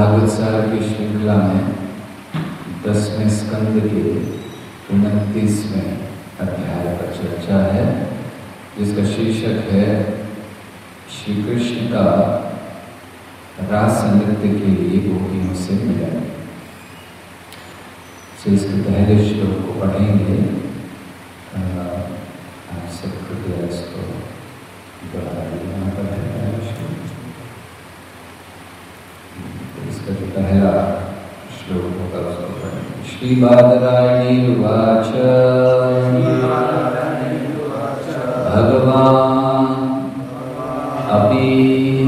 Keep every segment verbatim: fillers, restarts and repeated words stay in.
भागवत सार की श्रृंखला में दसवें स्कंद के उनतीसवें अध्याय पर चर्चा है, जिसका शीर्षक है श्री कृष्ण का रास नृत्य के लिए गोपियों से मिलन। से इसके पहले श्लोक को पढ़ेंगे। आप सब कृपया इसको दोहराइए। पर इसका जो पहला श्लोक होगा उसको पढ़ेंगे। श्री बादरायणी उवाच भगवान अपि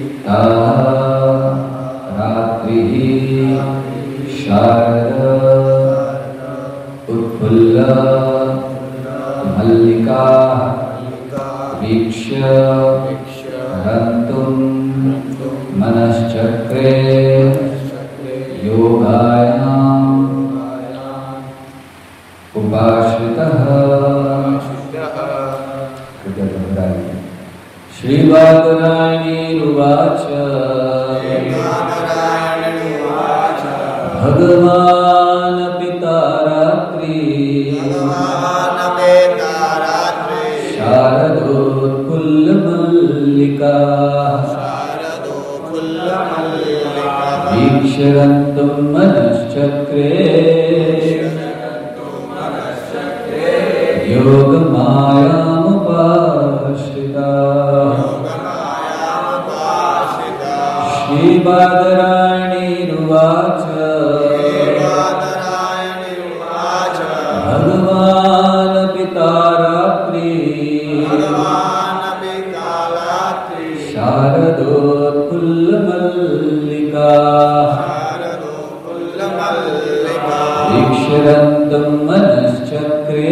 रात्रिः शारद उत्फुल्ल मल्लिका वीक्ष्य हन्तुं मनश्चक्रे योगायाम् उपाश्रितः। श्री बादरायणी उवाच भगवान पिता रात्रि शारदोत्फुल्ल मल्लिका वीक्षरन्तुं मनश्चक्रे योगमायामुपाश्रिता। श्री बादरायणी उवाच भगवान पिता रात्रि शारदोत्फुल्ल मल्लिका वीक्षरन्तुं मनश्चक्रे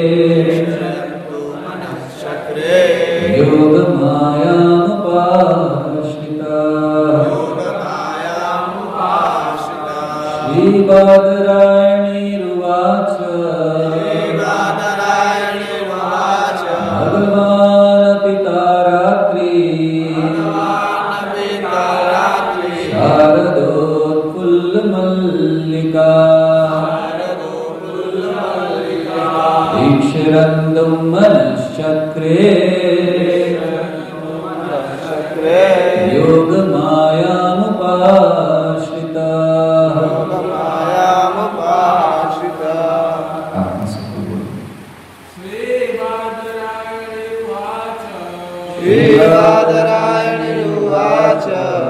योगमायामुपाश्रिता। श्री बादरायणी उवाच भगवान पिता रात्रि शारदोत्फुल्ल मल्लिका वीक्षरन्तुं मनश्चक्रे योगमायामुपाश्रिता। श्री बादरायणी उवाच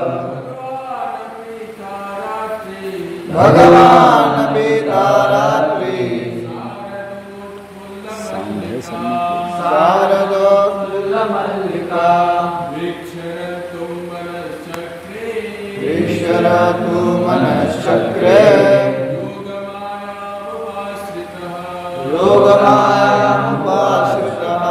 भगवान पिता रात्रि शारदोत्फुल्ल मल्लिका वीक्षरन्तुं मनश्चक्रे योगमायामुपाश्रितः।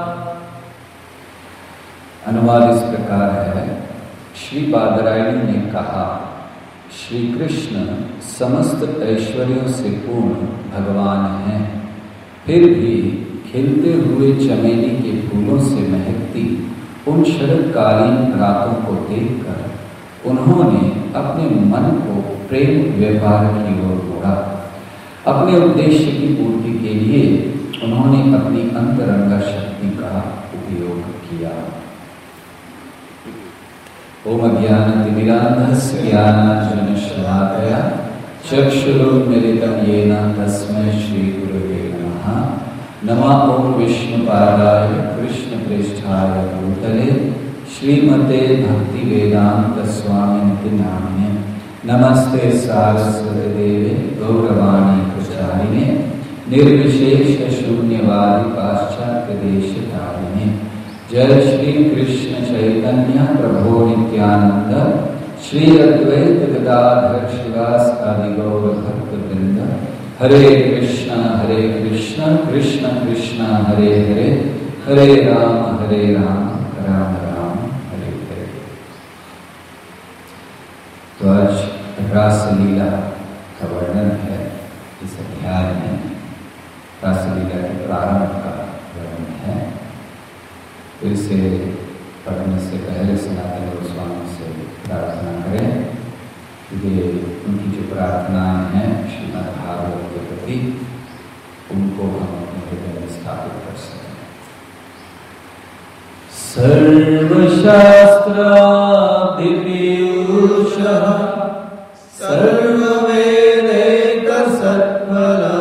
अनुवाद इस प्रकार है। श्री बादरायणी ने कहा, श्री कृष्ण समस्त ऐश्वर्यों से पूर्ण भगवान हैं, फिर भी खिलते हुए चमेली के फूलों से महकती उन शरदकालीन रातों को देखकर उन्होंने अपने मन को प्रेम व्यापार की ओर मोड़ा। अपने उद्देश्य की पूर्ति के लिए उन्होंने अपनी अंतरंग शक्ति का उपयोग किया। ओम ज्ञानतिमिरान्धस्य ज्ञानाञ्जनशलाकया चक्षुरुन्मीलितं येन तस्मै श्रीगुरवे नमः। नमः ओम विष्णुपादाय कृष्णप्रेष्ठाय भूतले श्रीमते भक्तिवेदांत स्वामिनिति नामिने। नमस्ते सारस्वती देवे गौरवाणी प्रचारिणे निर्विशेष शून्यवादी पाश्चात्य देशतारिणे। जय श्री कृष्ण चैतन्य प्रभो नित्यानंद श्री अद्वैत गदाधर शिवास आदि गौर भक्त वृंद। हरे कृष्ण हरे कृष्ण कृष्ण कृष्ण हरे हरे हरे राम हरे राम राम राम हरे हरे। तो आज रासलीला का वर्णन है इस अध्याय में। रासलीला के प्रारंभ का वर्णन है। फिर से पढ़ने से पहले सनातन गोस्वामी से प्रार्थना करें उनके उनकी जो प्रार्थनाएं हैं श्रीमद् भागवत के प्रति, उनको हम अपने हृदय में स्थापित कर सकें। सर्वशास्त्रादिपीयूषः सर्ववेदैकसत्फला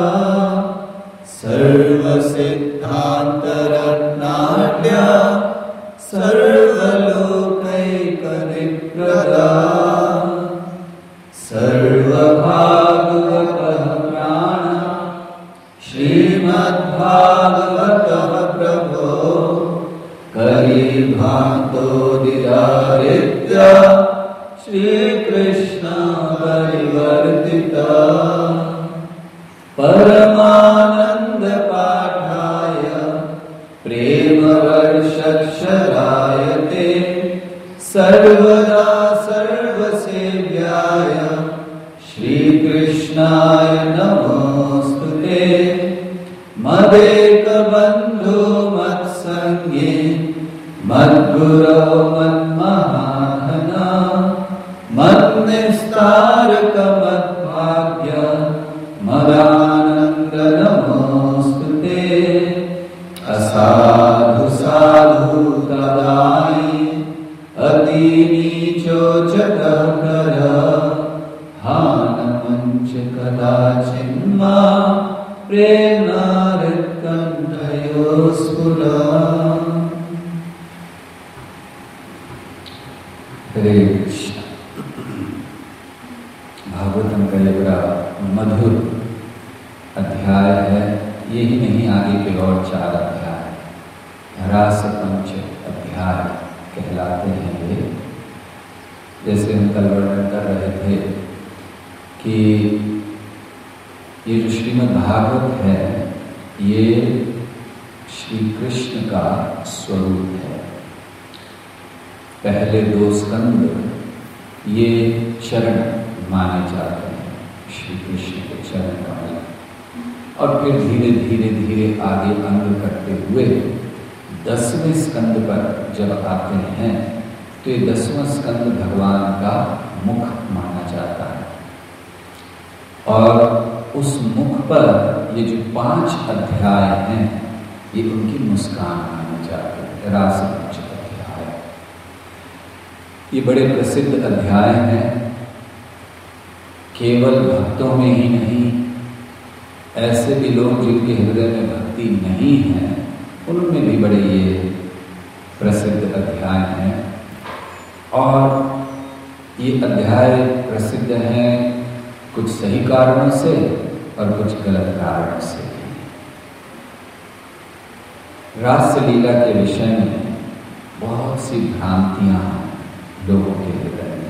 सर्वसिद्धान्तरत्नाढ्या सर्वलोकैकनिप्रदा सर्वभागवतः प्राण श्रीमद्भागवतः प्रभो कलिभान्तोदिरादित्य श्रीकृष्ण परिवर्तिता परमानंद पाठाय प्रेमवर्षक्षराय ते सर्वदा सर्वसेव्याय श्रीकृष्णाय नमोस्तुते। मदेकबन्धो मत्सङ्गे मद्गुरो मन्महाधना मन्निस्तारक मद्भाग्य मदानन्द नमोस्तुते। असाधु साधु तदानि अतिनीचोचतः कर हानमञ्च कदाचिन्मा प्रेम्णाहृत्कण्ठयो स्फुरा। हरे कृष्ण। भागवतम का ये बड़ा मधुर अध्याय है। यही नहीं, आगे के और चार अध्याय रास पंच अध्याय कहलाते हैं ये। जैसे हम कल वर्णन कर रहे थे कि ये जो श्रीमद् भागवत है ये श्री कृष्ण का स्वरूप है। पहले दो स्कंद ये चरण माने जाते हैं, श्री कृष्ण के चरण कमल, और फिर धीरे धीरे धीरे आगे अंग करते हुए दसवें स्कंद पर जब आते हैं तो ये दसवां स्कंद भगवान का मुख माना जाता है, और उस मुख पर ये जो पांच अध्याय हैं ये उनकी मुस्कान माने जाते हैं। रास पंच अध्याय ये बड़े प्रसिद्ध अध्याय हैं। केवल भक्तों में ही नहीं, ऐसे भी लोग जिनके हृदय में भक्ति नहीं है उनमें भी बड़े ये प्रसिद्ध अध्याय हैं। और ये अध्याय प्रसिद्ध हैं कुछ सही कारणों से और कुछ गलत कारणों से। रास लीला के विषय में बहुत सी भ्रांतियां लोगों के हृदय में।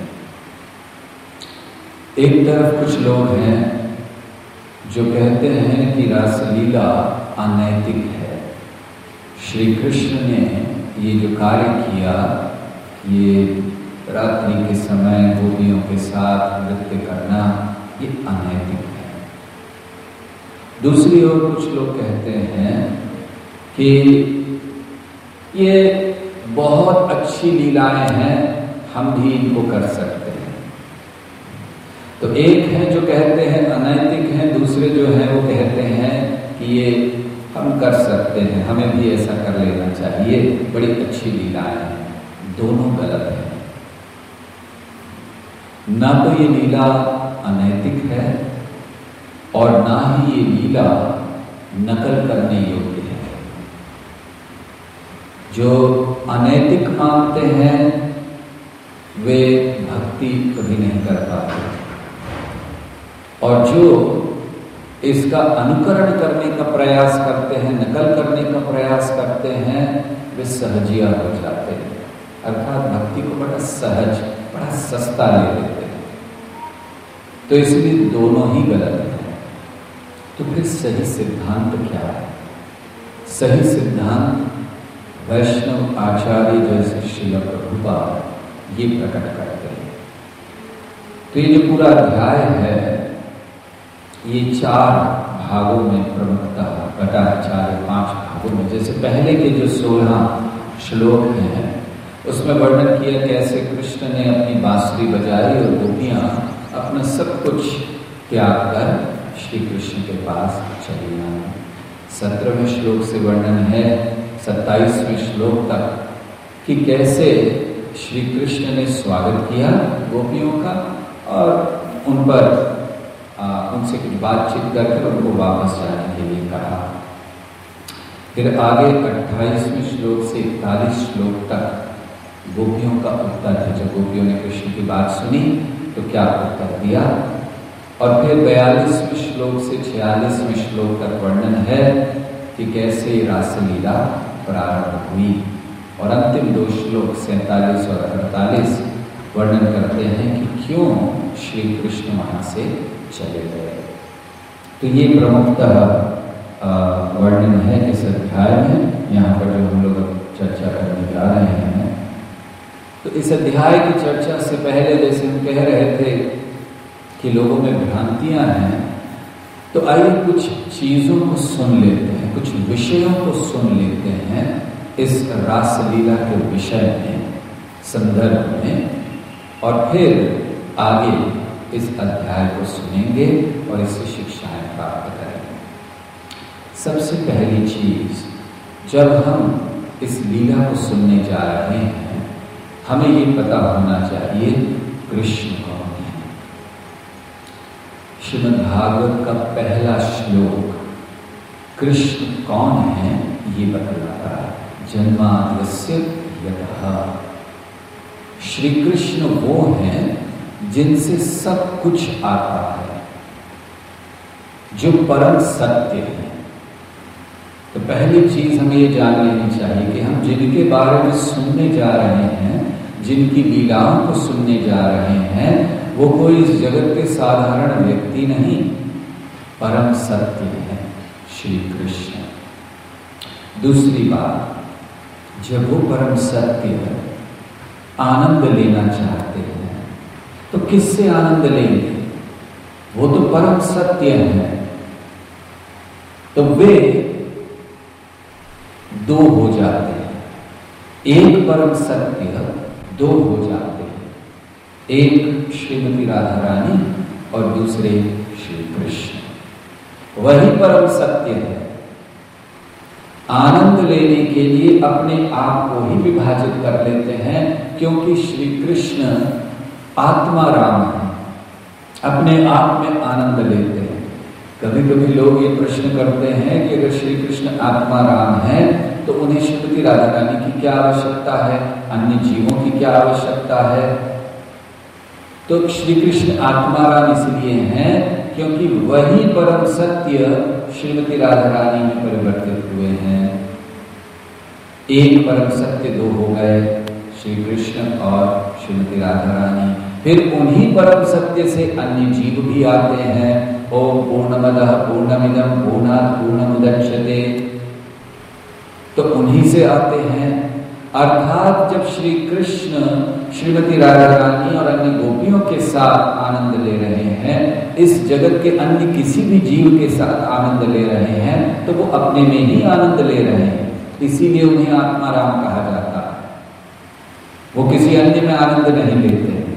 एक तरफ कुछ लोग हैं जो कहते हैं कि रासलीला अनैतिक है। श्री कृष्ण ने ये जो कार्य किया, ये रात्रि के समय गोपियों के साथ नृत्य करना, ये अनैतिक है। दूसरी ओर कुछ लोग कहते हैं कि ये बहुत अच्छी लीलाएं हैं, हम भी इनको कर सकते हैं। तो एक है जो कहते हैं अनैतिक हैं, दूसरे जो हैं वो कहते हैं कि ये हम कर सकते हैं, हमें भी ऐसा कर लेना चाहिए, बड़ी अच्छी लीलाएं हैं। दोनों गलत हैं। ना तो ये लीला अनैतिक है और ना ही ये लीला नकल करने योग्य है। जो अनैतिक मानते हैं वे भक्ति कभी नहीं कर पाते, और जो इसका अनुकरण करने का प्रयास करते हैं, नकल करने का प्रयास करते हैं, वे सहजिया हो जाते हैं। अर्थात भक्ति को बड़ा सहज, बड़ा सस्ता ले लेते हैं। तो इसलिए दोनों ही गलत हैं। तो फिर सही सिद्धांत क्या है? सही सिद्धांत वैष्णव आचार्य जैसे श्रील प्रभुपाद ये प्रकट करते हैं। तो ये जो पूरा अध्याय है ये चार भागों में प्रमुखतः बटा है, चार पांच भागों में। जैसे पहले के जो सोलह श्लोक हैं उसमें वर्णन किया कि ऐसे कृष्ण ने अपनी बांसुरी बजाई और गोपियां अपना सब कुछ त्याग कर श्री कृष्ण के पास चले आए। सत्रहवें श्लोक से वर्णन है सत्ताईसवें श्लोक तक कि कैसे श्री कृष्ण ने स्वागत किया गोपियों का और उन पर आ, उनसे कुछ बातचीत करके उनको वापस जाने के लिए कहा। फिर आगे अट्ठाईसवें श्लोक से इकतालीस श्लोक तक गोपियों का उत्तर है। जब गोपियों ने कृष्ण की बात सुनी तो क्या उत्तर दिया, और फिर बयालीसवें श्लोक से छियालीसवें श्लोक तक वर्णन है कि कैसे रासलीला प्रारंभ हुई, और अंतिम दो श्लोक सैंतालीस और अड़तालीस वर्णन करते हैं कि क्यों श्री कृष्ण वहां से चले गए। तो ये प्रमुखतः वर्णन है इस अध्याय में। यहाँ पर जो हम लोग चर्चा करने जा रहे हैं, तो इस अध्याय की चर्चा से पहले जैसे हम कह रहे थे कि लोगों में भ्रांतियां हैं, तो आइए कुछ चीजों को सुन लेते हैं, कुछ विषयों को सुन लेते हैं इस रासलीला के विषय में, संदर्भ में, और फिर आगे इस अध्याय को सुनेंगे और इससे शिक्षाएं प्राप्त करेंगे। सबसे पहली चीज, जब हम इस लीला को सुनने जा रहे हैं, हमें ये पता होना चाहिए कृष्ण कौन है। श्रीमद् भागवत का पहला श्लोक कृष्ण कौन है ये बतलाता है। जन्माद्यस्य यतः, श्री कृष्ण वो हैं जिनसे सब कुछ आता है, जो परम सत्य है। तो पहली चीज हमें ये जान लेनी चाहिए कि हम जिनके बारे में सुनने जा रहे हैं, जिनकी लीलाओं को सुनने जा रहे हैं, वो कोई इस जगत के साधारण व्यक्ति नहीं, परम सत्य है श्री कृष्ण। दूसरी बात, जब वो परम सत्य है आनंद लेना चाहते हैं, तो किससे आनंद लेंगे? वो तो परम सत्य है, तो वे दो हो जाते हैं। एक परम सत्य दो हो जाते हैं, एक श्रीमती राधा रानी और दूसरे श्री कृष्ण। वही परम सत्य है। आनंद लेने के लिए अपने आप को ही विभाजित कर लेते हैं, क्योंकि श्री कृष्ण आत्मा राम है, अपने आप में आनंद लेते हैं। कभी कभी लोग ये प्रश्न करते हैं कि अगर श्री कृष्ण आत्मा राम है तो उन्हें श्रीमती राधा रानी की क्या आवश्यकता है, अन्य जीवों की क्या आवश्यकता है? तो श्री कृष्ण आत्मा राम इसलिए हैं क्योंकि वही परम सत्य श्रीमती राधा रानी में परिवर्तित हुए हैं। एक परम सत्य दो हो गए, श्री कृष्ण और श्रीमती राधा रानी। फिर उन्हीं परम सत्य से अन्य जीव भी आते हैं। ओम पूर्णमदः पूर्णमिदं पूर्णात् पूर्णमुदच्यते, तो उन्हीं से आते हैं। अर्थात जब श्री कृष्ण श्रीमती राधा रानी और अन्य गोपियों के साथ आनंद ले रहे हैं, इस जगत के अन्य किसी भी जीव के साथ आनंद ले रहे हैं, तो वो अपने में ही आनंद ले रहे हैं। इसीलिए उन्हें आत्मा राम कहा जाता है। वो किसी अन्य में आनंद नहीं लेते हैं।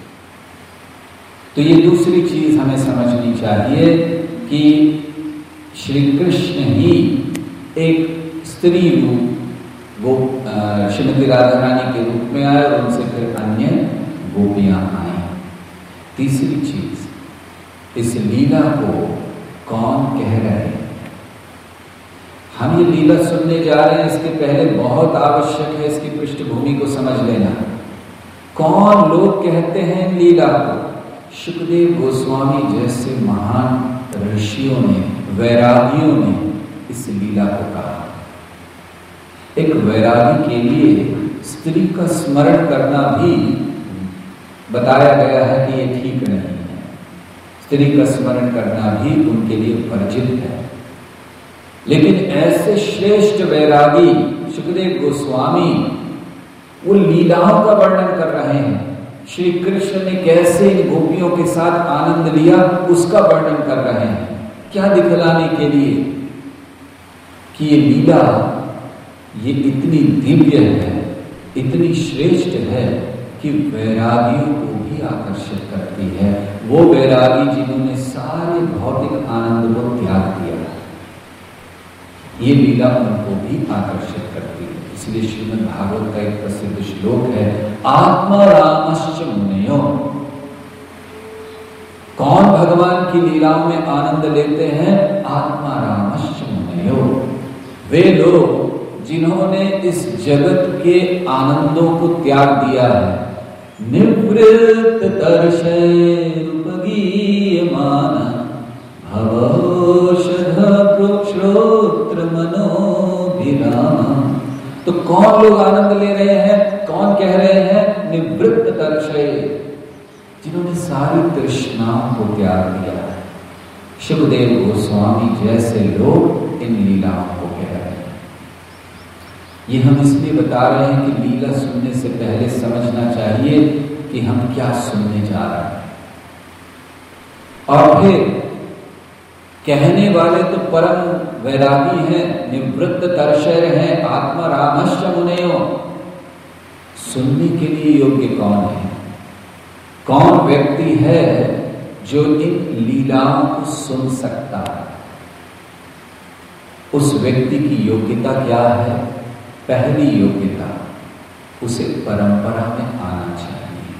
तो ये दूसरी चीज हमें समझनी चाहिए कि श्री कृष्ण ही एक स्त्री रूप वो श्रीमती राधा रानी के रूप में आए और उनसे फिर अन्य गोपियां आई। तीसरी चीज, इस लीला को कौन कह रहे हैं? हम ये लीला सुनने जा रहे हैं, इसके पहले बहुत आवश्यक है इसकी पृष्ठभूमि को समझ लेना। कौन लोग कहते हैं लीला को? शुकदेव गोस्वामी जैसे महान ऋषियों ने, वैरागियों ने इस लीला को कहा। एक वैरागी के लिए स्त्री का स्मरण करना भी बताया गया है कि ये ठीक नहीं है। स्त्री का स्मरण करना भी उनके लिए वर्जित है। लेकिन ऐसे श्रेष्ठ वैरागी शुकदेव गोस्वामी वो लीलाओं का वर्णन कर रहे हैं। श्री कृष्ण ने कैसे इन गोपियों के साथ आनंद लिया उसका वर्णन कर रहे हैं। क्या दिखलाने के लिए कि ये लीला ये इतनी दिव्य है, इतनी श्रेष्ठ है कि वैरागियों को भी आकर्षित करती है। वो वैरागी जिन्होंने सारे भौतिक आनंद को त्याग दिया, ये लीला उनको भी आकर्षित करती है। इसलिए श्रीमद् भागवत का एक प्रसिद्ध श्लोक है, आत्मा रामश्च मुनयो। कौन भगवान की लीलाओं में आनंद लेते हैं? आत्मा रामश्च मुनयो, वे लोग जिन्होंने इस जगत के आनंदों को त्याग दिया है। निवृत्त दर्शयरुपगीयमान भवौषध प्रोक्षोत्र मनोभिराम। तो कौन लोग आनंद ले रहे हैं? कौन कह रहे हैं? निवृत्त दर्शय, जिन्होंने सारी तृष्णाओं को त्याग दिया है। शिवदेव गोस्वामी जैसे लोग इन लीलाओं को कह रहे हैं। ये हम इसलिए बता रहे हैं कि लीला सुनने से पहले समझना चाहिए कि हम क्या सुनने जा रहे हैं। और फिर कहने वाले तो परम वैरागी हैं, निवृत्त दर्शय हैं, आत्मा रामश्च मुनयो। सुनने के लिए योग्य कौन है? कौन व्यक्ति है जो इन लीलाओं को सुन सकता है? उस व्यक्ति की योग्यता क्या है? पहली योग्यता, उसे परंपरा में आना चाहिए।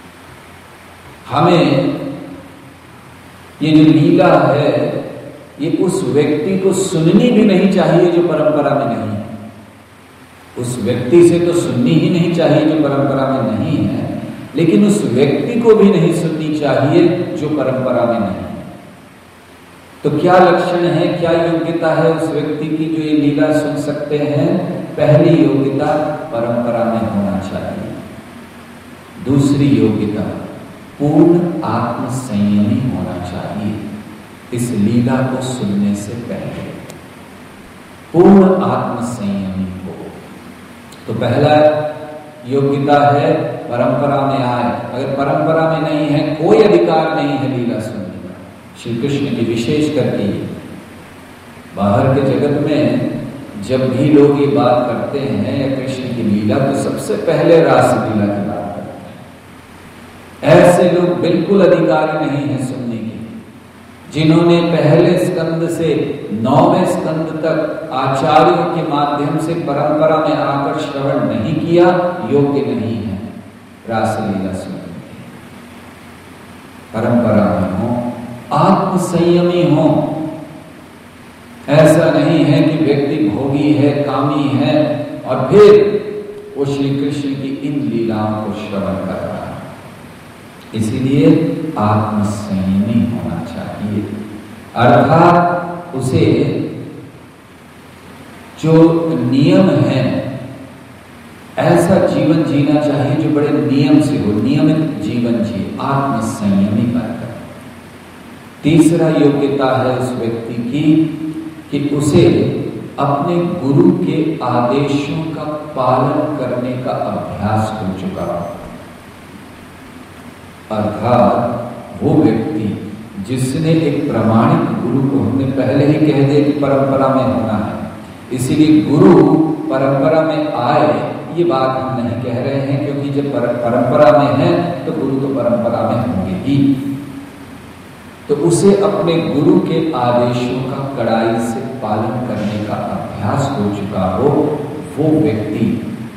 हमें ये जो लीला है, ये उस व्यक्ति को सुननी भी नहीं चाहिए जो परंपरा में नहीं है। उस व्यक्ति से तो सुननी ही नहीं चाहिए जो परंपरा में नहीं है, लेकिन उस व्यक्ति को भी नहीं सुननी चाहिए जो परंपरा में नहीं है। तो क्या लक्षण है, क्या योग्यता है उस व्यक्ति की जो ये लीला सुन सकते हैं? पहली योग्यता, परंपरा में होना चाहिए। दूसरी योग्यता, पूर्ण आत्म संयमी होना चाहिए। इस लीला को सुनने से पहले पूर्ण आत्म संयमी हो। तो पहला योग्यता है परंपरा में आए। अगर परंपरा में नहीं है, कोई अधिकार नहीं है लीला सुनने का। श्री कृष्ण की विशेष करके बाहर के जगत में जब भी लोग ये बात करते हैं या कृष्ण की लीला, तो सबसे पहले रास लीला की बात करते हैं। ऐसे लोग बिल्कुल अधिकारी नहीं है सुनने के। जिन्होंने पहले स्कंद से नौवें स्कंद तक आचार्यों के माध्यम से परंपरा में आकर श्रवण नहीं किया, योग्य नहीं है रासलीला सुनने के। परंपरा में हो, आत्म संयमी हो। ऐसा नहीं है कि व्यक्ति भोगी है, कामी है और फिर वो श्री कृष्ण की इन लीलाओं को श्रवण कर रहा है। इसीलिए आत्म संयमी होना चाहिए, अर्थात उसे जो नियम है ऐसा जीवन जीना चाहिए जो बड़े नियम से हो, नियमित जीवन जिए, आत्म संयमी बनकर। तीसरा योग्यता है उस व्यक्ति की कि उसे अपने गुरु के आदेशों का पालन करने का अभ्यास हो चुका हो। अर्थात वो व्यक्ति जिसने एक प्रामाणिक गुरु को, हमने पहले ही कह दिया कि परंपरा में होना है, इसीलिए गुरु परंपरा में आए, ये बात हम नहीं कह रहे हैं, क्योंकि जब परंपरा में है तो गुरु तो परंपरा में होंगे ही। तो उसे अपने गुरु के आदेशों का कड़ाई से पालन करने का अभ्यास हो चुका हो, वो व्यक्ति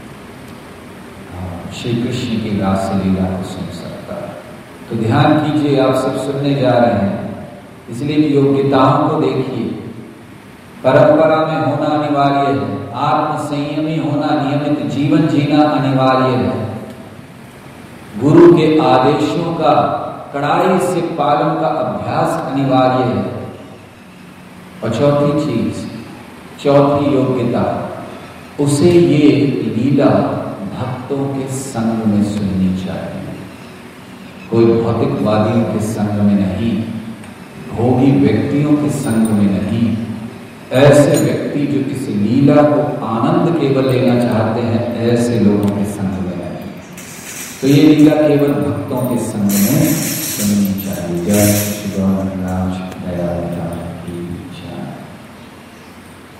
श्री कृष्ण की रासलीला को सुन सकता है। तो ध्यान कीजिए, आप सब सुनने जा रहे हैं, इसलिए योग्यताओं को देखिए। परंपरा में होना अनिवार्य है, आत्म संयमी होना, नियमित जीवन जीना अनिवार्य है, गुरु के आदेशों का कड़ाई से पालन का अभ्यास अनिवार्य है। और चौथी चीज, चौथी योग्यता, उसे ये लीला भक्तों के संग में सुननी चाहिए। कोई भौतिकवादियों के संग में नहीं, भोगी व्यक्तियों के संग में नहीं। ऐसे व्यक्ति जो इस लीला को आनंद केवल लेना चाहते हैं, ऐसे लोगों के संग में नहीं। तो ये लीला केवल भक्तों के संग में सुननी चाहिए। जय श्री गौरांग की जय।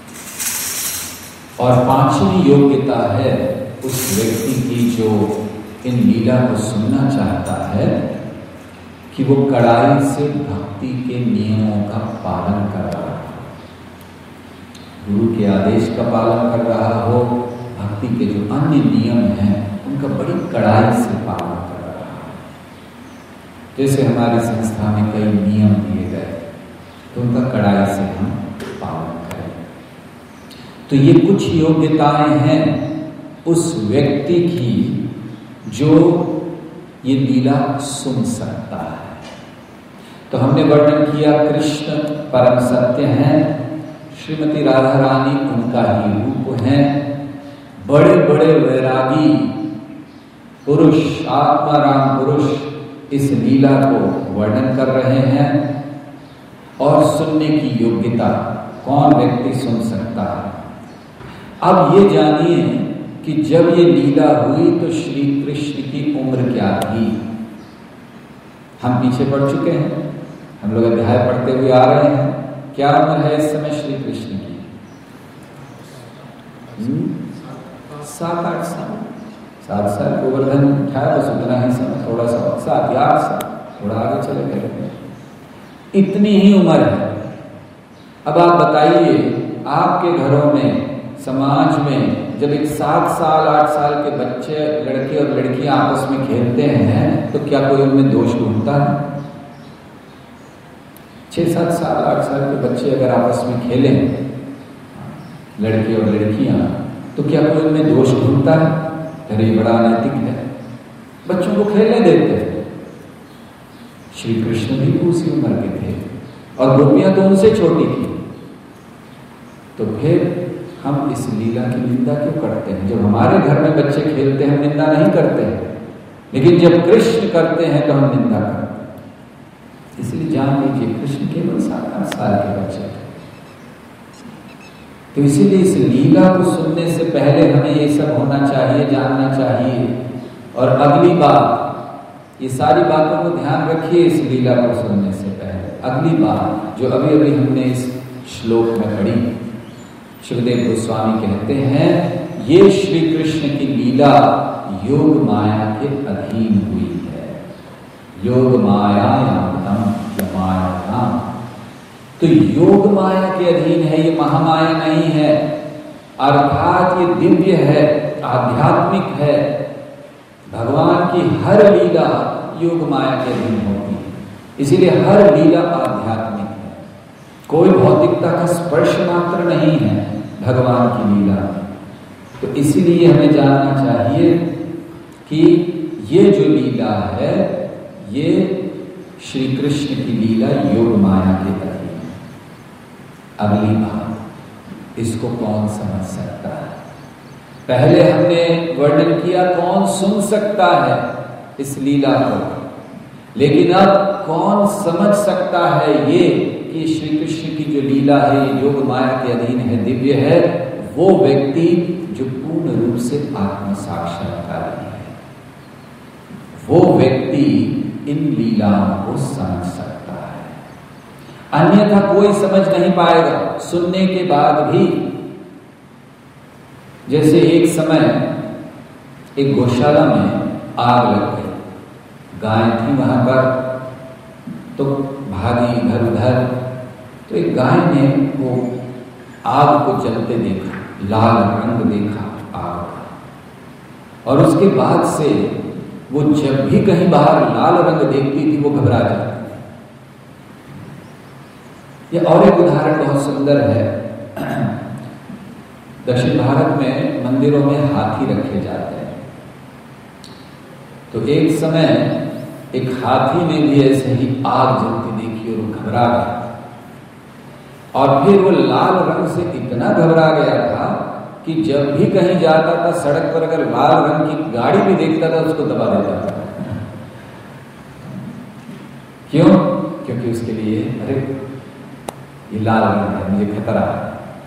और पांचवी योग्यता है उस व्यक्ति की जो इन लीला को सुनना चाहता है कि वो कड़ाई से भक्ति के नियमों का पालन कर रहा हो, गुरु के आदेश का पालन कर रहा हो, भक्ति के जो अन्य नियम हैं उनका बड़ी कड़ाई से पालन कर रहा हो। जैसे हमारी संस्था में कई नियम दिए गए तो उनका कड़ाई से हम पालन करें। तो ये कुछ योग्यताएं हैं उस व्यक्ति की जो ये लीला सुन सकता है। तो हमने वर्णन किया कृष्ण परम सत्य हैं, श्रीमती राधा रानी उनका ही रूप है, बड़े बड़े वैरागी पुरुष, आत्माराम पुरुष इस लीला को वर्णन कर रहे हैं। और सुनने की योग्यता कौन व्यक्ति सुन सकता है। अब ये जानिए कि जब ये लीला हुई तो श्री कृष्ण की उम्र क्या थी। हम पीछे पढ़ चुके हैं, हम लोग अध्याय पढ़ते हुए आ रहे हैं। क्या उम्र है इस समय श्री कृष्ण की? सात आठ साल सात साल गोवर्धन उठाया, बस उतना ही समय, थोड़ा सा सात या आठ साल, थोड़ा आगे चले गए, इतनी ही उम्र है। अब आप बताइए, आपके घरों में, समाज में जब एक सात साल आठ साल के बच्चे, लड़के और लड़कियां आपस में खेलते हैं तो क्या कोई उनमें दोष ढूंढता है? छह सात साल आठ साल के बच्चे अगर आपस में खेलें, लड़के और लड़कियां, तो क्या कोई उनमें दोष ढूंढता है? अरे बड़ा अनैतिक है, बच्चों को खेलने देते हैं। श्री कृष्ण भी तो उसी उम्र के थे और गोपियां तो उनसे छोटी थी। तो फिर हम इस लीला की निंदा क्यों करते हैं? जब हमारे घर में बच्चे खेलते हैं हम निंदा नहीं करते हैं, लेकिन जब कृष्ण करते हैं तो हम निंदा करते हैं। इसलिए जान लीजिए, कृष्ण केवल सात आठ साल के बच्चे थे। तो इसीलिए इस लीला को सुनने से पहले हमें ये सब होना चाहिए, जानना चाहिए। और अगली बात, ये सारी बातों को ध्यान रखिए इस लीला को सुनने से पहले। अगली बात जो अभी अभी हमने इस श्लोक में पढ़ी, सुखदेव गोस्वामी कहते हैं ये श्री कृष्ण की लीला योग माया के अधीन हुई है। योग माया माया, तो योग माया के अधीन है, ये महामाया नहीं है। अर्थात ये दिव्य है, आध्यात्मिक है। भगवान की हर लीला योग माया के अधीन होती है, इसीलिए हर लीला आध्यात्मिक है। कोई भौतिकता का स्पर्श मात्र नहीं है भगवान की लीला। तो इसीलिए हमें जानना चाहिए कि ये जो लीला है ये श्री कृष्ण की लीला योग माया के अधीन है। अगली बात, इसको कौन समझ सकता है? पहले हमने वर्णन किया कौन सुन सकता है इस लीला को, लेकिन अब कौन समझ सकता है ये कि श्री कृष्ण की जो लीला है ये योग माया के अधीन है, दिव्य है। वो व्यक्ति जो पूर्ण रूप से आत्म साक्षात्कारी है, वो व्यक्ति इन लीलाओं को समझ सकता है। अन्यथा कोई समझ नहीं पाएगा सुनने के बाद भी। जैसे एक समय एक गौशाला में आग लग गई, गाय थी वहां पर, तो भागी इधर उधर, तो एक गाय ने वो आग को जलते देखा, लाल रंग देखा आग का, और उसके बाद से वो जब भी कहीं बाहर लाल रंग देखती थी वो घबरा जाती। ये और एक उदाहरण बहुत सुंदर है। दक्षिण भारत में मंदिरों में हाथी रखे जाते हैं। तो एक समय एक हाथी ने भी ऐसे ही आग जलती देखी और वो घबरा गया, और फिर वो लाल रंग से इतना घबरा गया था कि जब भी कहीं जाता था सड़क पर अगर लाल रंग की गाड़ी भी देखता था उसको दबा देता था। क्यों? क्योंकि उसके लिए अरे ये लाल रंग है, मुझे खतरा है।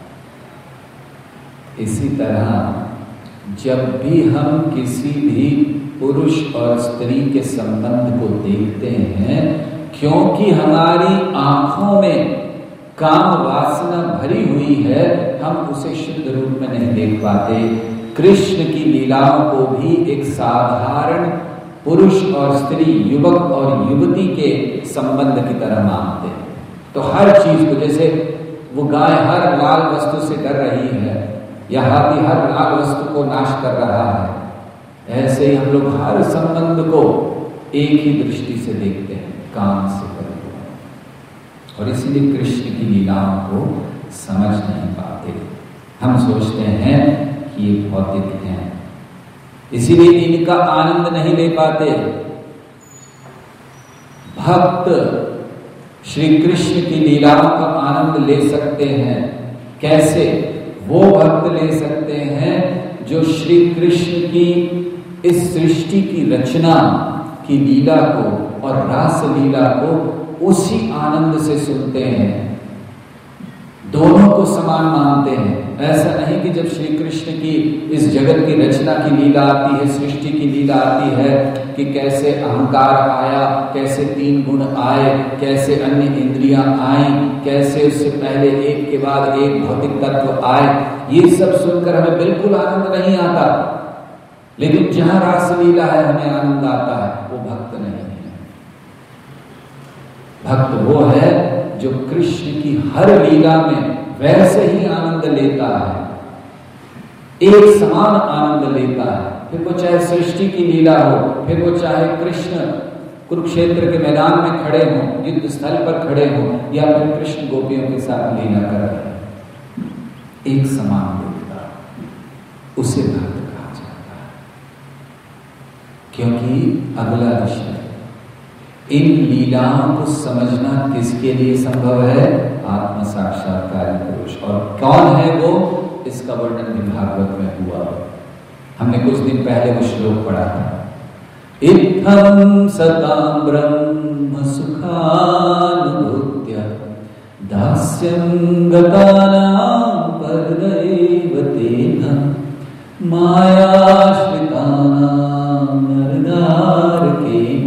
इसी तरह जब भी हम किसी भी पुरुष और स्त्री के संबंध को देखते हैं, क्योंकि हमारी आंखों में काम वासना भरी हुई है, हम उसे शुद्ध रूप में नहीं देख पाते। कृष्ण की लीलाओं को भी एक साधारण पुरुष और स्त्री, युवक और युवती के संबंध की तरह मानते हैं। तो हर चीज को, जैसे वो गाय हर लाल वस्तु से डर रही है या हाथी हर लाल वस्तु को नाश कर रहा है, ऐसे ही हम लोग हर संबंध को एक ही दृष्टि से देखते हैं, काम से करते। और इसीलिए कृष्ण की लीलाओं को समझ नहीं पाते। हम सोचते हैं कि ये भौतिक हैं, इसीलिए इनका आनंद नहीं ले पाते। भक्त श्री कृष्ण की लीलाओं का आनंद ले सकते हैं। कैसे? वो भक्त ले सकते हैं जो श्री कृष्ण की इस सृष्टि की रचना की लीला को और रास लीला को उसी आनंद से सुनते हैं, दोनों को समान मानते हैं। ऐसा नहीं कि जब श्री कृष्ण की इस जगत की रचना की लीला आती है, सृष्टि की लीला आती है कि कैसे अहंकार आया, कैसे तीन गुण आए, कैसे अन्य इंद्रियां आई, कैसे उससे पहले एक के बाद एक भौतिक तत्व आए, ये सब सुनकर हमें बिल्कुल आनंद नहीं आता। लेकिन जहां रास लीला है हमें आनंद आता है, वो भक्त नहीं है। भक्त वो है जो कृष्ण की हर लीला में वैसे ही आनंद लेता है, एक समान आनंद लेता है। फिर वो चाहे सृष्टि की लीला हो, फिर वो चाहे कृष्ण कुरुक्षेत्र के मैदान में खड़े हों, युद्ध स्थल पर खड़े हों, या फिर कृष्ण गोपियों के साथ लीला कर रहे हैं, एक समान लेता, उसे भक्त कहा जाता है। क्योंकि अगला विषय, इन लीलाओं को समझना किसके लिए संभव है? आत्म साक्षात्कार पुरुष। और कौन है वो? इसका वर्णन भी भागवत में हुआ। हमने कुछ दिन पहले वो श्लोक पढ़ा था। इत्थं सतां ब्रह्म सुखानुभूत्य दास्यं गतानां परदैव तेन मायाश्रितानां नरनारकेन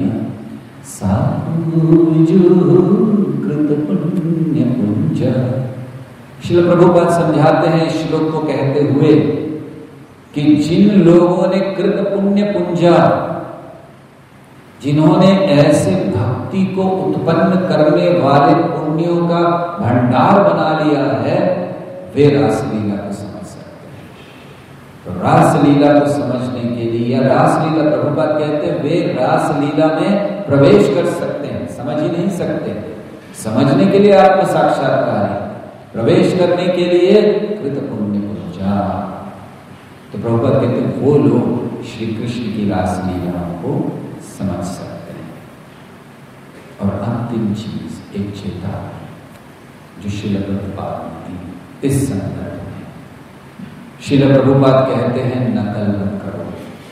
श्रील प्रभुपाद समझाते हैं इस श्लोक को कहते हुए कि जिन लोगों ने कृत पुण्य पुंजा, जिन्होंने ऐसे भक्ति को उत्पन्न करने वाले पुण्यों का भंडार बना लिया है, वे रासलीला को समझ सकते हैं। तो रासलीला को समझने के लिए, या रासलीला प्रभुपाद कहते हैं, वे रासलीला में प्रवेश कर सकते हैं, समझ ही नहीं सकते। समझने के लिए आत्म साक्षात्कार है, प्रवेश करने के लिए कृत पुण्य पुंजा। तो प्रभुपाद कहते हैं वो लोग श्री कृष्ण की रासलीलाओं को समझ सकते हैं। और अंतिम चीज एक चेतावनी जो श्रील प्रभुपाद ने दी इस संदर्भ में, श्रील प्रभुपाद कहते हैं नकल मत करो।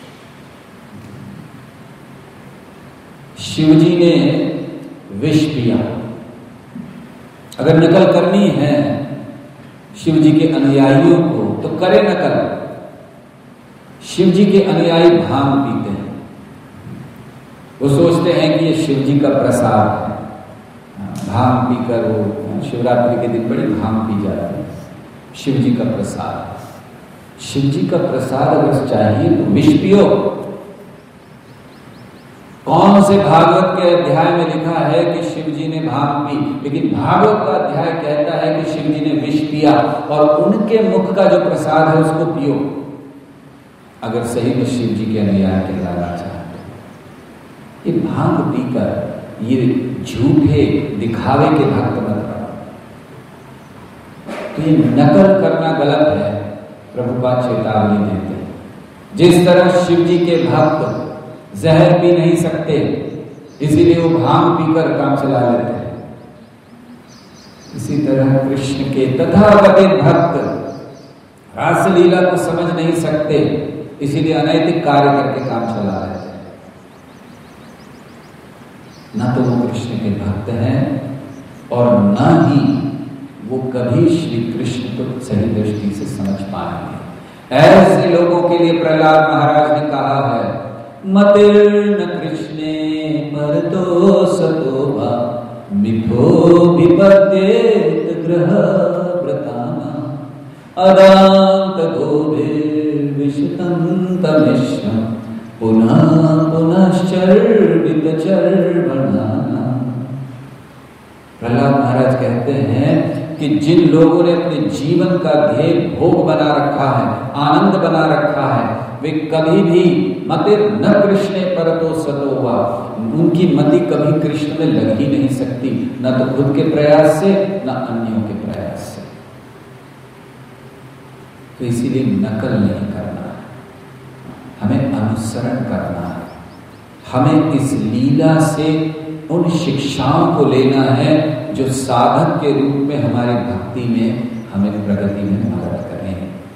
शिवजी ने विष पिया, अगर नकल करनी है शिवजी के अनुयायियों को तो करे नकल। शिवजी के अनुयायी भांग पीते हैं, वो सोचते हैं कि ये शिवजी का प्रसाद है। भांग पीकर वो शिवरात्रि के दिन बड़ी भांग पी जाती है, शिवजी का प्रसाद। शिवजी का प्रसाद अगर चाहिए तो विष पियो। कौन से भागवत के अध्याय में लिखा है कि शिवजी ने भांग पी? लेकिन भागवत का अध्याय कहता है कि शिवजी ने विष पिया और उनके मुख का जो प्रसाद है उसको पियो। अगर सही में शिवजी के अनुयायी कहलाना चाहते, ये भांग पीकर ये झूठे दिखावे के भक्त मत बनो। तो ये नकल करना गलत है, प्रभुपाद चेतावनी देते हैं। जिस तरह शिवजी के भक्त जहर पी नहीं सकते, इसीलिए वो भांग पीकर काम चला लेते हैं, इसी तरह कृष्ण के तथाकथित भक्त रासलीला को समझ नहीं सकते, इसीलिए अनैतिक कार्य करके काम चला लेते हैं। न तो वो कृष्ण के भक्त हैं और न ही वो कभी श्री कृष्ण को सही दृष्टि से समझ पाएंगे। ऐसे लोगों के लिए प्रहलाद महाराज ने कहा है, मतिर्न कृष्णे परतो सतोभा मिथो विपद्येत ग्रह व्रताना अदांत गोभीर विषतं तमिश्रं पुनः पुनश्चर्वितचर्वणानाम्। प्रहलाद महाराज कहते हैं कि जिन लोगों ने अपने जीवन का ध्येय भोग बना रखा है, आनंद बना रखा है, वे कभी भी मतिर न कृष्ण परतो सतो हुआ, उनकी मति कभी कृष्ण में लग ही नहीं सकती, न तो खुद के प्रयास से न अन्यों के प्रयास से। तो इसीलिए नकल नहीं करना है, हमें अनुसरण करना है, हमें इस लीला से उन शिक्षाओं को लेना है जो साधक के रूप में हमारी भक्ति में हमें प्रगति में मदद करें।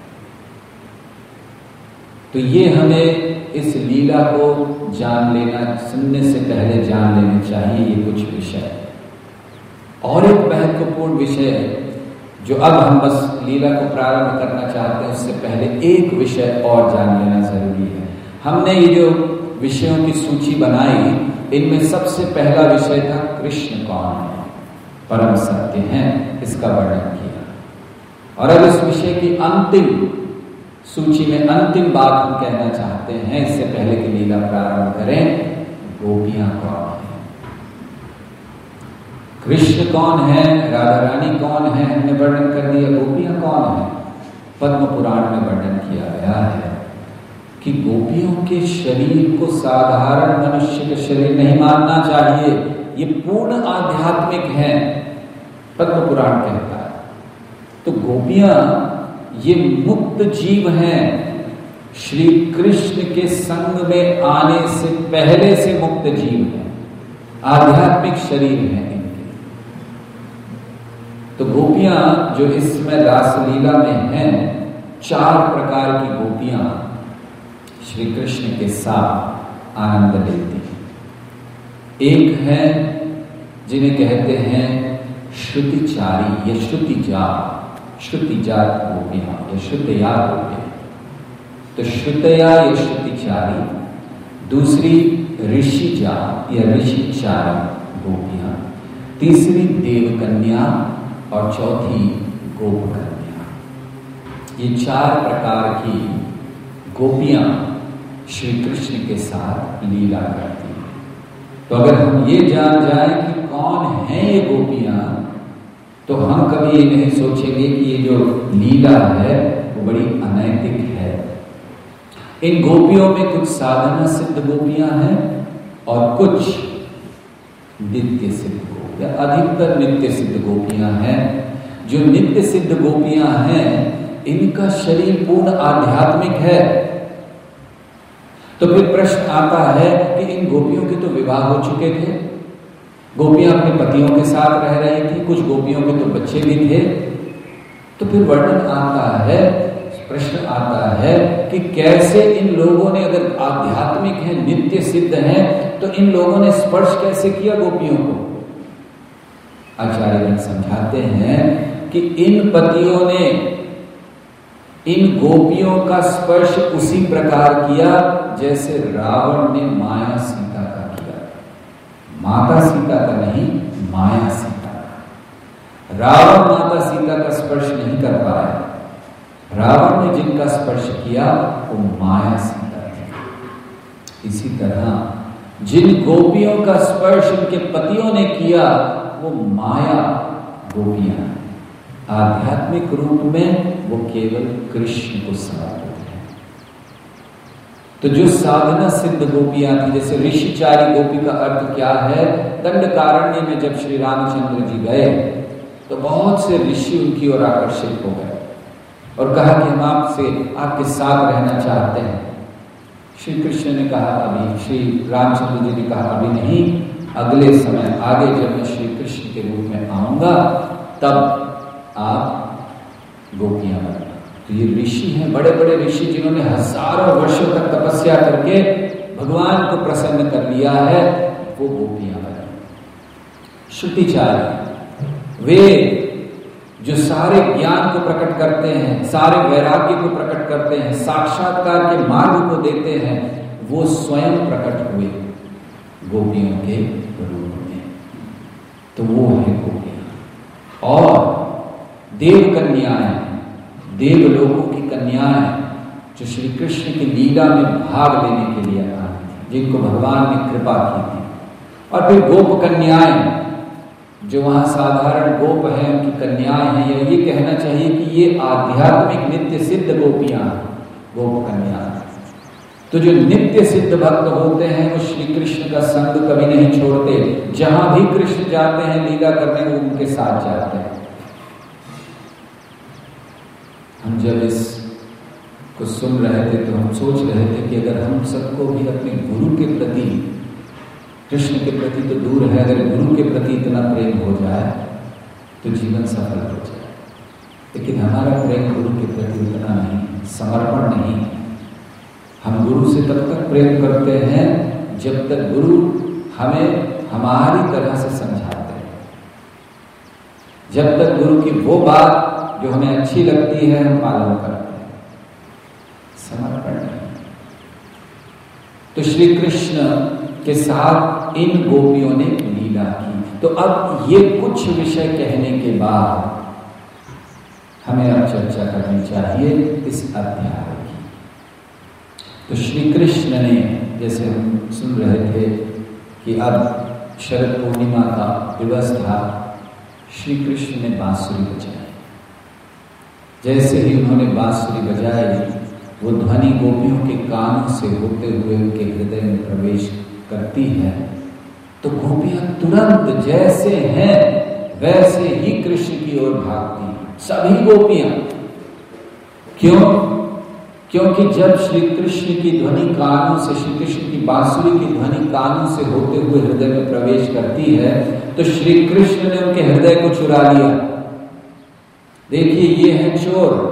तो ये हमें इस लीला को जान लेना, सुनने से पहले जान लेने चाहिए ये कुछ विषय। और एक महत्वपूर्ण विषय जो अब हम बस लीला को प्रारंभ करना चाहते हैं, उससे पहले एक विषय और जान लेना जरूरी है। हमने ये जो विषयों की सूची बनाई, इनमें सबसे पहला विषय था कृष्ण कौन है, परम सत्य हैं, इसका वर्णन किया। और अब इस विषय की अंतिम सूची में अंतिम बात हम कहना चाहते हैं, इससे पहले कि लीला प्रारंभ करें, गोपियां कौन है, कृष्ण कौन है, राधा रानी कौन है, हमने वर्णन कर दिया। गोपियां कौन है, पद्म पुराण में वर्णन किया गया है कि गोपियों के शरीर को साधारण मनुष्य का शरीर नहीं मानना चाहिए, ये पूर्ण आध्यात्मिक है, पद्म पुराण कहता है। तो गोपियां ये मुक्त जीव हैं, श्री कृष्ण के संग में आने से पहले से मुक्त जीव हैं, आध्यात्मिक शरीर है इनके। तो गोपियां जो इसमें रासलीला में हैं, चार प्रकार की गोपियां श्री कृष्ण के साथ आनंद लेती हैं। एक है जिन्हें कहते हैं श्रुतिचारी या श्रुतिजात, श्रुतिजात गोपियां या श्रुतया गोपियां। तो श्रुतया या श्रुतिचारी, दूसरी ऋषिजात या ऋषिचारी गोपियां, तीसरी देवकन्या और चौथी गोपकन्या। ये चार प्रकार की गोपियां श्री कृष्ण के साथ लीला करती हैं। तो अगर हम ये जान जाएं कि कौन है ये गोपियां, तो हम कभी ये नहीं सोचेंगे कि ये जो लीला है वो बड़ी अनैतिक है। इन गोपियों में कुछ साधना सिद्ध गोपियां हैं और कुछ नित्य सिद्ध गोपियां, अधिकतर नित्य सिद्ध गोपियां हैं। जो नित्य सिद्ध गोपियां हैं, इनका शरीर पूर्ण आध्यात्मिक है। तो फिर प्रश्न आता है कि इन गोपियों के तो विवाह हो चुके थे, गोपियां अपने पतियों के साथ रह रही थी, कुछ गोपियों के तो बच्चे भी थे। तो फिर वर्णन आता है, प्रश्न आता है कि कैसे इन लोगों ने, अगर आध्यात्मिक है, नित्य सिद्ध हैं, तो इन लोगों ने स्पर्श कैसे किया गोपियों को। आचार्यगण समझाते हैं कि इन पतियों ने इन गोपियों का स्पर्श उसी प्रकार किया जैसे रावण ने माया सीता का किया। माता सीता का नहीं, माया सीता का। रावण माता सीता का स्पर्श नहीं कर पाया, रावण ने जिनका स्पर्श किया वो माया सीता थी। इसी तरह जिन गोपियों का स्पर्श उनके पतियों ने किया वो माया गोपियां, आध्यात्मिक रूप में वो केवल कृष्ण को समर्पित है। तो जो साधना सिद्ध गोपियां थी, जैसे ऋषिचारी गोपी का अर्थ क्या है, दंडकारण्य में जब श्री रामचंद्र जी गए तो बहुत से ऋषि उनकी ओर आकर्षित हो गए और कहा कि हम आपसे आपके साथ रहना चाहते हैं। श्री कृष्ण ने कहा अभी, श्री रामचंद्र जी ने कहा अभी नहीं, अगले समय आगे जब मैं श्री कृष्ण के रूप में आऊंगा तब आप गोपियां बनना। तो ये ऋषि हैं, बड़े बड़े ऋषि जिन्होंने हजारों वर्षों तक तपस्या करके भगवान को प्रसन्न कर लिया है, वो गोपियां बने। श्रुतिचारी वे जो सारे ज्ञान को प्रकट करते हैं, सारे वैराग्य को प्रकट करते हैं, साक्षात्कार के मार्ग को देते हैं, वो स्वयं प्रकट हुए गोपियों के रूप में। तो वो है गोपियां। और देव कन्याएं, देवलोकों की कन्याएं, जो श्री कृष्ण की लीला में भाग लेने के लिए आई थी, जिनको भगवान ने कृपा की थी। और फिर गोप कन्याएं, जो वहां साधारण गोप हैं, उनकी कन्याएं हैं, या ये कहना चाहिए कि ये आध्यात्मिक नित्य सिद्ध गोपियां हैं, गोप कन्याएं। तो जो नित्य सिद्ध भक्त होते हैं वो श्री कृष्ण का संग कभी नहीं छोड़ते, जहां भी कृष्ण जाते हैं लीला करने वो उनके साथ जाते हैं। हम जब इस को सुन रहे थे तो हम सोच रहे थे कि अगर हम सबको भी अपने गुरु के प्रति, कृष्ण के प्रति तो दूर है, अगर गुरु के प्रति इतना प्रेम हो जाए तो जीवन सफल हो जाए। लेकिन हमारा प्रेम गुरु के प्रति उतना नहीं, समर्पण नहीं। हम गुरु से तब तक प्रेम करते हैं जब तक गुरु हमें हमारी तरह से समझाते हैं, जब तक गुरु की वो बात जो हमें अच्छी लगती है हम पालन करते हैं, समर्पण नहीं। तो श्री कृष्ण के साथ इन गोपियों ने लीला की। तो अब ये कुछ विषय कहने के बाद हमें अब चर्चा करनी चाहिए इस अध्याय की। तो श्री कृष्ण ने, जैसे हम सुन रहे थे कि अब शरद पूर्णिमा का दिवस था, श्री कृष्ण ने बांसुरी बजाई। जैसे ही उन्होंने बांसुरी बजाई वो ध्वनि गोपियों के कानों से होते हुए उनके हृदय में प्रवेश करती है, तो गोपियां तुरंत जैसे हैं वैसे ही कृष्ण की ओर भागती हैं, सभी गोपियां। क्यों? क्योंकि जब श्री कृष्ण की ध्वनि कानों से, श्री कृष्ण की बांसुरी की ध्वनि कानों से होते हुए हृदय में प्रवेश करती है तो श्री कृष्ण ने उनके हृदय को चुरा लिया। देखिए ये है चोर,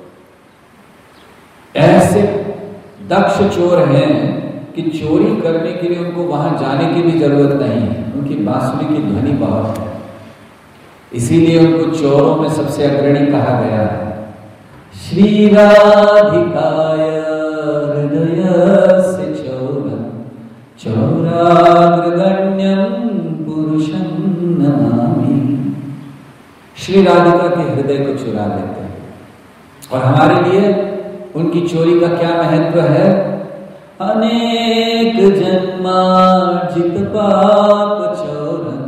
ऐसे दक्ष चोर हैं कि चोरी करने के लिए उनको वहां जाने की भी जरूरत नहीं है, उनकी बांसुरी की ध्वनि बहुत है, इसीलिए उनको चोरों में सबसे अग्रणी कहा गया है। श्री राधिकाय हृदयस्य चोरं चौराग्रगण्यं पुरुषं नमामि। श्री राधिका के हृदय को चुरा लेते हैं। और हमारे लिए उनकी चोरी का क्या महत्व है? अनेक जन्मार्जित पाप चौरं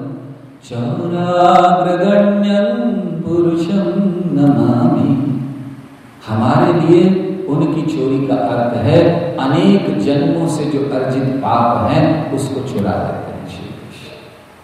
चौराग्रगण्यं पुरुषं नमामि। हमारे लिए उनकी चोरी का अर्थ है अनेक जन्मों से जो अर्जित पाप हैं उसको चुरा लेते हैं श्री कृष्ण।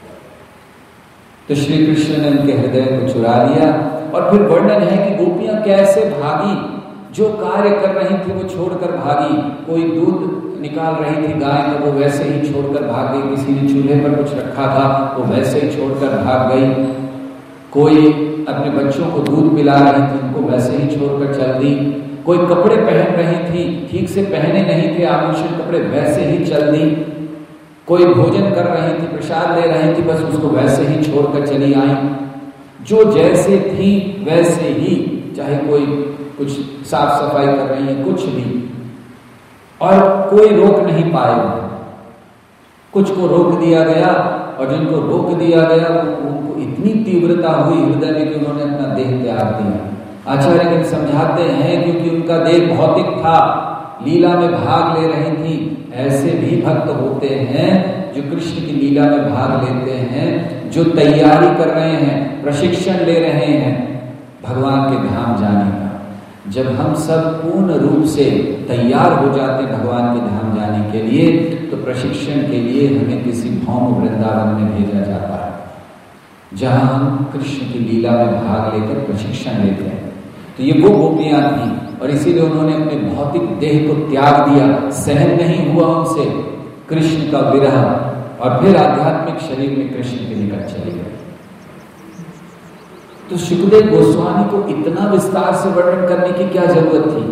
तो श्री कृष्ण ने उनके हृदय को चुरा लिया। और फिर वर्णन है कि गोपियां कैसे भागी, जो कार्य कर रही थी वो छोड़कर भागी। कोई दूध निकाल रही थी गाय का, वो वैसे ही छोड़कर भाग गई। किसी ने चूल्हे पर कुछ रखा था, वो वैसे ही छोड़कर भाग गई। कोई अपने बच्चों को दूध पिला रही थी, उनको वैसे ही छोड़कर चल दी। कोई कपड़े पहन रही थी, ठीक से पहने नहीं थे आभूषण कपड़े, वैसे ही चल दी। कोई भोजन कर रही थी, प्रसाद ले रही थी, बस उसको वैसे ही छोड़कर चली आई। जो जैसे थी वैसे ही, चाहे कोई कुछ साफ सफाई कर रही है, कुछ भी, और कोई रोक नहीं पाए। कुछ को रोक दिया गया और जिनको रोक दिया गया उनको इतनी तीव्रता हुई हृदय में कि उन्होंने अपना देह त्याग दिया। आचार्य समझाते हैं क्योंकि उनका देह भौतिक था, लीला में भाग ले रही थी। ऐसे भी भक्त होते हैं जो कृष्ण की लीला में भाग लेते हैं, जो तैयारी कर रहे हैं, प्रशिक्षण ले रहे हैं भगवान के धाम जाने का। जब हम सब पूर्ण रूप से तैयार हो जाते हैं भगवान के धाम जाने के लिए, तो प्रशिक्षण के लिए हमें किसी भौम वृंदावन में भेजा जाता है, जहां हम कृष्ण की लीला में भाग लेकर प्रशिक्षण लेते हैं। तो ये वो गोपियां थी और इसीलिए उन्होंने अपने भौतिक देह को त्याग दिया। सहन नहीं हुआ उनसे कृष्ण का विरह, और फिर आध्यात्मिक शरीर में कृष्ण के निकट चले गए। तो सुखदेव गोस्वामी को इतना विस्तार से वर्णन करने की क्या जरूरत थी?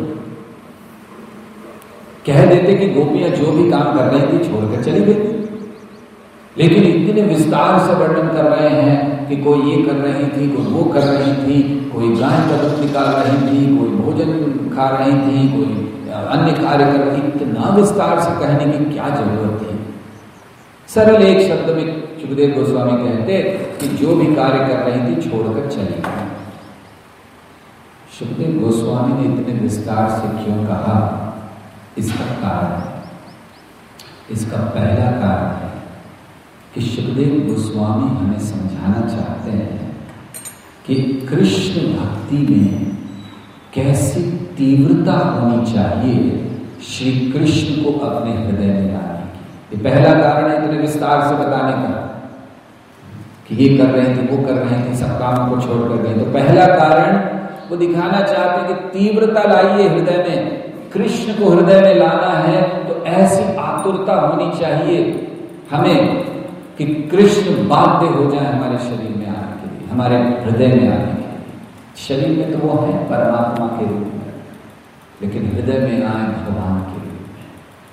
कह देते कि गोपियां जो भी काम कर रही थी छोड़कर चली गई। लेकिन इतने विस्तार से वर्णन कर रहे हैं कि कोई ये कर रही थी, कोई वो कर रही थी, कोई गाय का दूध निकाल रही थी, कोई भोजन खा रही थी, कोई अन्य कार्य कर रही थी। इतना विस्तार से कहने की क्या जरूरत थी? सरल एक शब्द में सुखदेव गोस्वामी कहते कि जो भी कार्य कर रही थी छोड़कर चली गई। सुखदेव गोस्वामी ने इतने विस्तार से क्यों कहा, इसका कारण है, इसका पहला कारण है कि सुखदेव गोस्वामी हमें समझाना चाहते हैं कि कृष्ण भक्ति में कैसी तीव्रता होनी चाहिए श्री कृष्ण को अपने हृदय में लाने की। ये पहला कारण है इतने विस्तार से बताने का कि ये कर रहे थे, वो कर रहे थे, सब कामों को छोड़ कर गए। तो पहला कारण वो दिखाना चाहते हैं कि तीव्रता लाइए हृदय में, कृष्ण को हृदय में लाना है तो ऐसी आतुरता होनी चाहिए हमें कि कृष्ण बाध्य हो जाए हमारे शरीर में आने के लिए, हमारे हृदय में आने के लिए। शरीर में तो वो है परमात्मा के रूप में, लेकिन हृदय में आए भगवान के रूप में।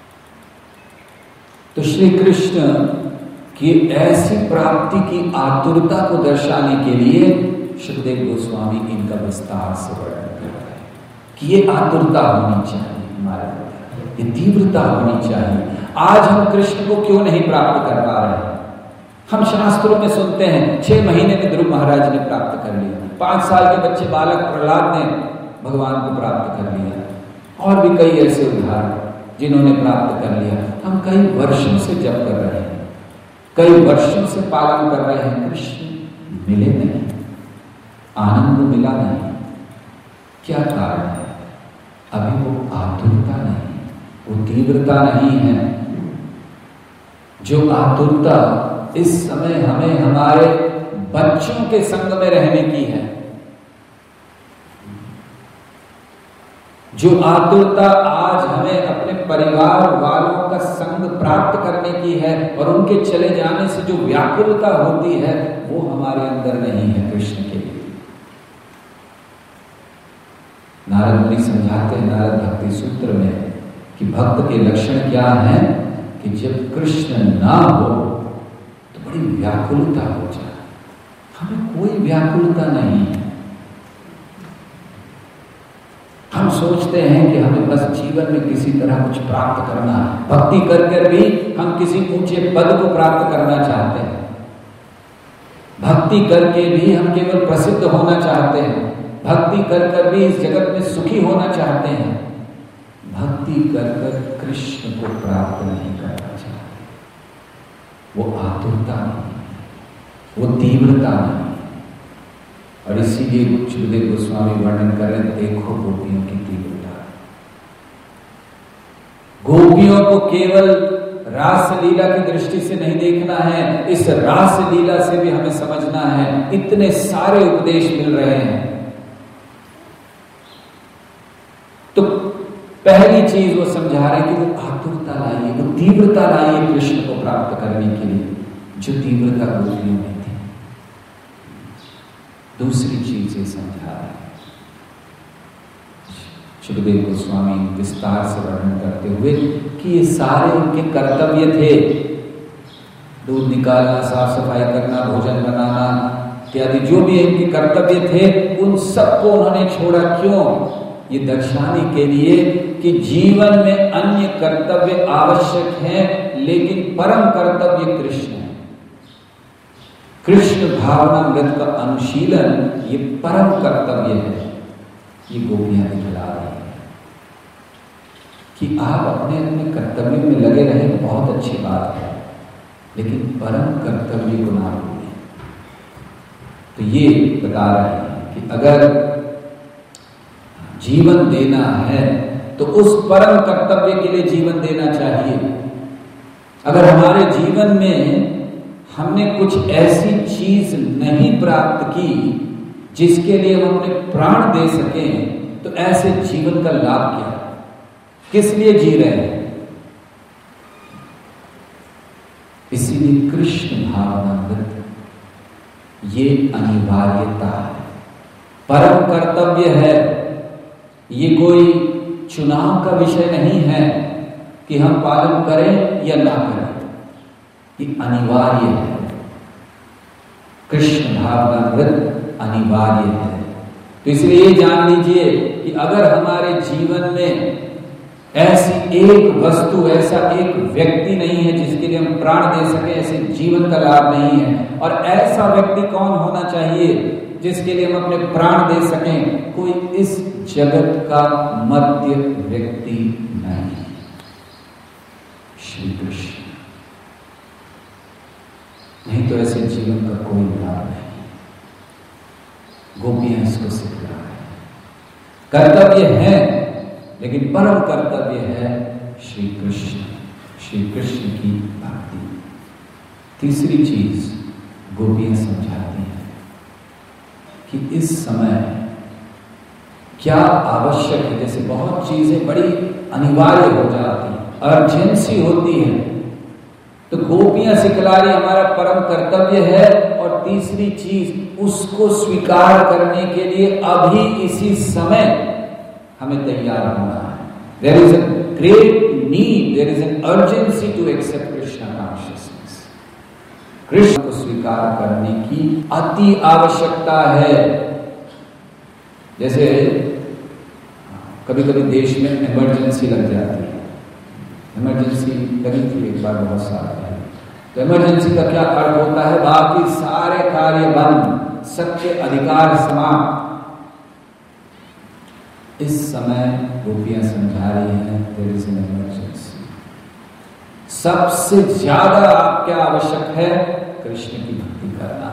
तो श्री कृष्ण की ऐसी प्राप्ति की आतुरता को दर्शाने के लिए सुखदेव गोस्वामी इनका विस्तार से वर्णन कर रहे हैं कि ये आतुरता होनी चाहिए हमारे अंदर, ये तीव्रता होनी चाहिए। आज हम कृष्ण को क्यों नहीं प्राप्त कर पा रहे हैं? हम शास्त्रों में सुनते हैं छह महीने में ध्रुव महाराज ने प्राप्त कर लिया, पांच साल के बच्चे बालक प्रहलाद ने भगवान को प्राप्त कर लिया, और भी कई ऐसे उदाहरण जिन्होंने प्राप्त कर लिया। हम कई वर्षों से जप कर रहे हैं, कई वर्षों से पालन कर रहे हैं, कृष्ण मिले नहीं, आनंद मिला नहीं। क्या कारण है? अभी वो आतुरता नहीं, वो तीव्रता नहीं है। जो आतुरता इस समय हमें हमारे बच्चों के संग में रहने की है, जो आतुरता आज हमें अपने परिवार वालों का संग प्राप्त करने की है और उनके चले जाने से जो व्याकुलता होती है, वो हमारे अंदर नहीं है कृष्ण के लिए। नारद मुनि समझाते हैं नारद भक्ति सूत्र में कि भक्त के लक्षण क्या है कि जब कृष्ण ना हो तो बड़ी व्याकुलता हो जाए। हमें कोई व्याकुलता नहीं है। हम सोचते हैं कि हमें बस जीवन में किसी तरह कुछ प्राप्त करना है, भक्ति कर कर भी हम किसी ऊंचे पद को प्राप्त करना चाहते हैं, भक्ति करके भी हम केवल प्रसिद्ध होना चाहते हैं, भक्ति कर कर भी इस जगत में सुखी होना चाहते हैं, भक्ति कर कर कृष्ण को प्राप्त नहीं करना चाहते। वो आतुरता नहीं, वो तीव्रता नहीं। और इसीलिए सुखदेव गोस्वामी वर्णन कर रहे हैं, देखो गोपियों की तीव्रता। गोपियों को केवल रास लीला की दृष्टि से नहीं देखना है, इस रास लीला से भी हमें समझना है। इतने सारे उपदेश मिल रहे हैं। तो पहली चीज वो समझा रहे हैं कि वो आतुरता लाइए, वो तीव्रता लाइए कृष्ण को प्राप्त करने के लिए, जो तीव्रता गोपियों में थी। दूसरी चीज ये समझा रहे हैं सुखदेव गोस्वामी विस्तार से वर्णन करते हुए कि ये सारे उनके कर्तव्य थे, दूध निकालना, साफ सफाई करना, भोजन बनाना इत्यादि जो भी इनके कर्तव्य थे, उन सबको उन्होंने छोड़ा। क्यों? ये दर्शाने के लिए कि जीवन में अन्य कर्तव्य आवश्यक हैं, लेकिन परम कर्तव्य कृष्ण है। कृष्ण भावनामृत का अनुशीलन ये परम कर्तव्य है। ये गोपियां दिखला रही है कि आप अपने अपने कर्तव्य में लगे रहे, बहुत अच्छी बात है, लेकिन परम कर्तव्य को ना भूलें। तो ये बता रहे हैं कि अगर जीवन देना है तो उस परम कर्तव्य के लिए जीवन देना चाहिए। अगर हमारे जीवन में हमने कुछ ऐसी चीज नहीं प्राप्त की जिसके लिए हम अपने प्राण दे सकें, तो ऐसे जीवन का लाभ क्या? किस लिए जी रहे हैं? इसीलिए कृष्ण भावनामृत ये अनिवार्यता है, परम कर्तव्य है। ये कोई चुनाव का विषय नहीं है कि हम पालन करें या ना करें, ये अनिवार्य है। कृष्ण भावनामृत अनिवार्य है। तो इसलिए ये जान लीजिए कि अगर हमारे जीवन में ऐसी एक वस्तु, ऐसा एक व्यक्ति नहीं है जिसके लिए हम प्राण दे सके, ऐसे जीवन का लाभ नहीं है। और ऐसा व्यक्ति कौन होना चाहिए जिसके लिए हम अपने प्राण दे सकें? कोई इस जगत का मध्य व्यक्ति नहीं, श्री कृष्ण। नहीं तो ऐसे जीवन का कोई लाभ नहीं। गोपियां इसको सिखा रहे हैं। कर्तव्य है, लेकिन परम कर्तव्य है श्री कृष्ण, श्री कृष्ण की भक्ति। तीसरी चीज गोपियां समझाती हैं कि इस समय क्या आवश्यक है। जैसे बहुत चीजें बड़ी अनिवार्य हो जाती हैं, अर्जेंसी होती है, तो गोपियां सिखला रही हमारा परम कर्तव्य है। और तीसरी चीज, उसको स्वीकार करने के लिए अभी इसी समय हमें तैयार होना है। There is a great need, there is an urgency to accept Krishna consciousness. Krishna को स्वीकार करने की अति आवश्यकता है। जैसे कभी कभी देश में इमरजेंसी लग जाती है। इमरजेंसी लगी थी एक बार बहुत सारा है। तो इमरजेंसी का क्या अर्थ होता है? बाकी सारे कार्य बंद, सबके अधिकार समाप्त। इस समय गोपियां समझा रही हैं देयर इज एन इमरजेंसी। सबसे ज्यादा क्या आवश्यक है? कृष्ण की भक्ति करना।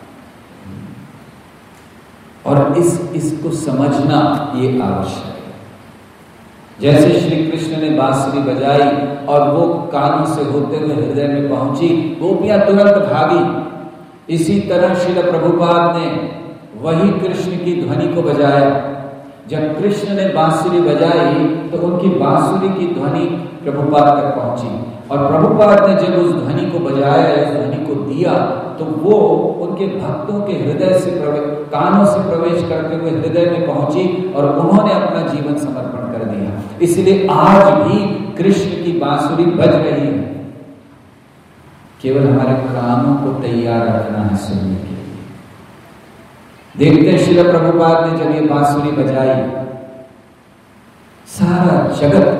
और इस इसको समझना ये आवश्यक है। जैसे श्री कृष्ण ने बांसुरी बजाई और वो कानों से होते हुए हृदय में पहुंची, गोपियां तुरंत भागी। इसी तरह श्रील प्रभुपाद ने वही कृष्ण की ध्वनि को बजाया। जब कृष्ण ने बांसुरी बजाई तो उनकी बांसुरी की ध्वनि प्रभुपाद तक पहुंची, और प्रभुपाद ने जब उस ध्वनि को बजाया, उस ध्वनि को दिया, तो वो उनके भक्तों के हृदय से कानों से प्रवेश करते हुए हृदय में पहुंची और उन्होंने अपना जीवन समर्पण कर दिया। इसलिए आज भी कृष्ण की बांसुरी बज रही है, केवल हमारे कानों को तैयार रखना है सुनने के लिए। देखते हैं श्रील प्रभुपाद ने जब ये बांसुरी बजाई, सारा जगत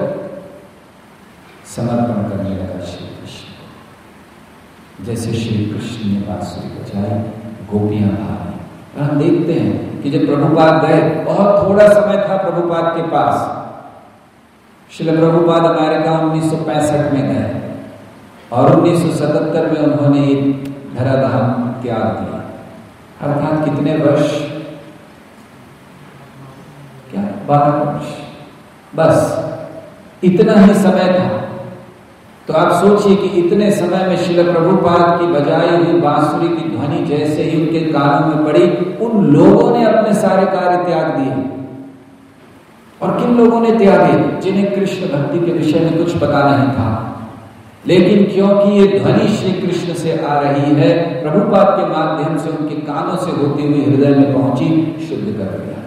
समर्पण करने लगा श्री कृष्ण को। जैसे श्री कृष्ण ने बांसुरी बजाई, गोपियां भागी। और हम देखते हैं कि जब प्रभुपाद गए, बहुत थोड़ा समय था प्रभुपाद के पास। श्रील प्रभुपाद अमेरिका उन्नीस सौ पैंसठ में गए और उन्नीस सौ सतहत्तर में उन्होंने धराधाम त्याग दिया। अर्थात कितने वर्ष? क्या बारह वर्ष, बस इतना ही समय था। तो आप सोचिए कि इतने समय में श्रील प्रभुपाद की बजाई हुई बांसुरी की ध्वनि जैसे ही उनके कानों में पड़ी, उन लोगों ने अपने सारे कार्य त्याग दिए। और किन लोगों ने त्यागे? जिन्हें कृष्ण भक्ति के विषय में कुछ पता नहीं था, लेकिन क्योंकि ये ध्वनि श्री कृष्ण से आ रही है, प्रभुपाद के माध्यम से उनके कानों से होती हुई हृदय में पहुंची, शुद्ध कर दिया।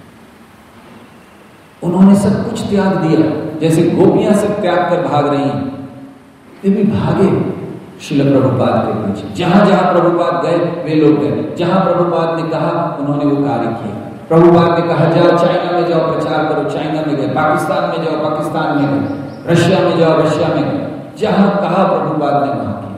उन्होंने सब कुछ त्याग दिया। जैसे गोपियां सब त्याग कर भाग रही हैं, वे भी भागे श्रील प्रभुपाद के पीछे। जहां जहां प्रभुपाद गए वे लोग गए, जहां प्रभुपाद ने कहा उन्होंने वो कार्य किया। प्रभुपाद ने कहा जाओ चाइना में जाओ प्रचार करो, चाइना में गए। पाकिस्तान में जाओ, पाकिस्तान में गए। रशिया में जाओ, रशिया में गए। जहां कहा प्रभुपाद ने वहां किया।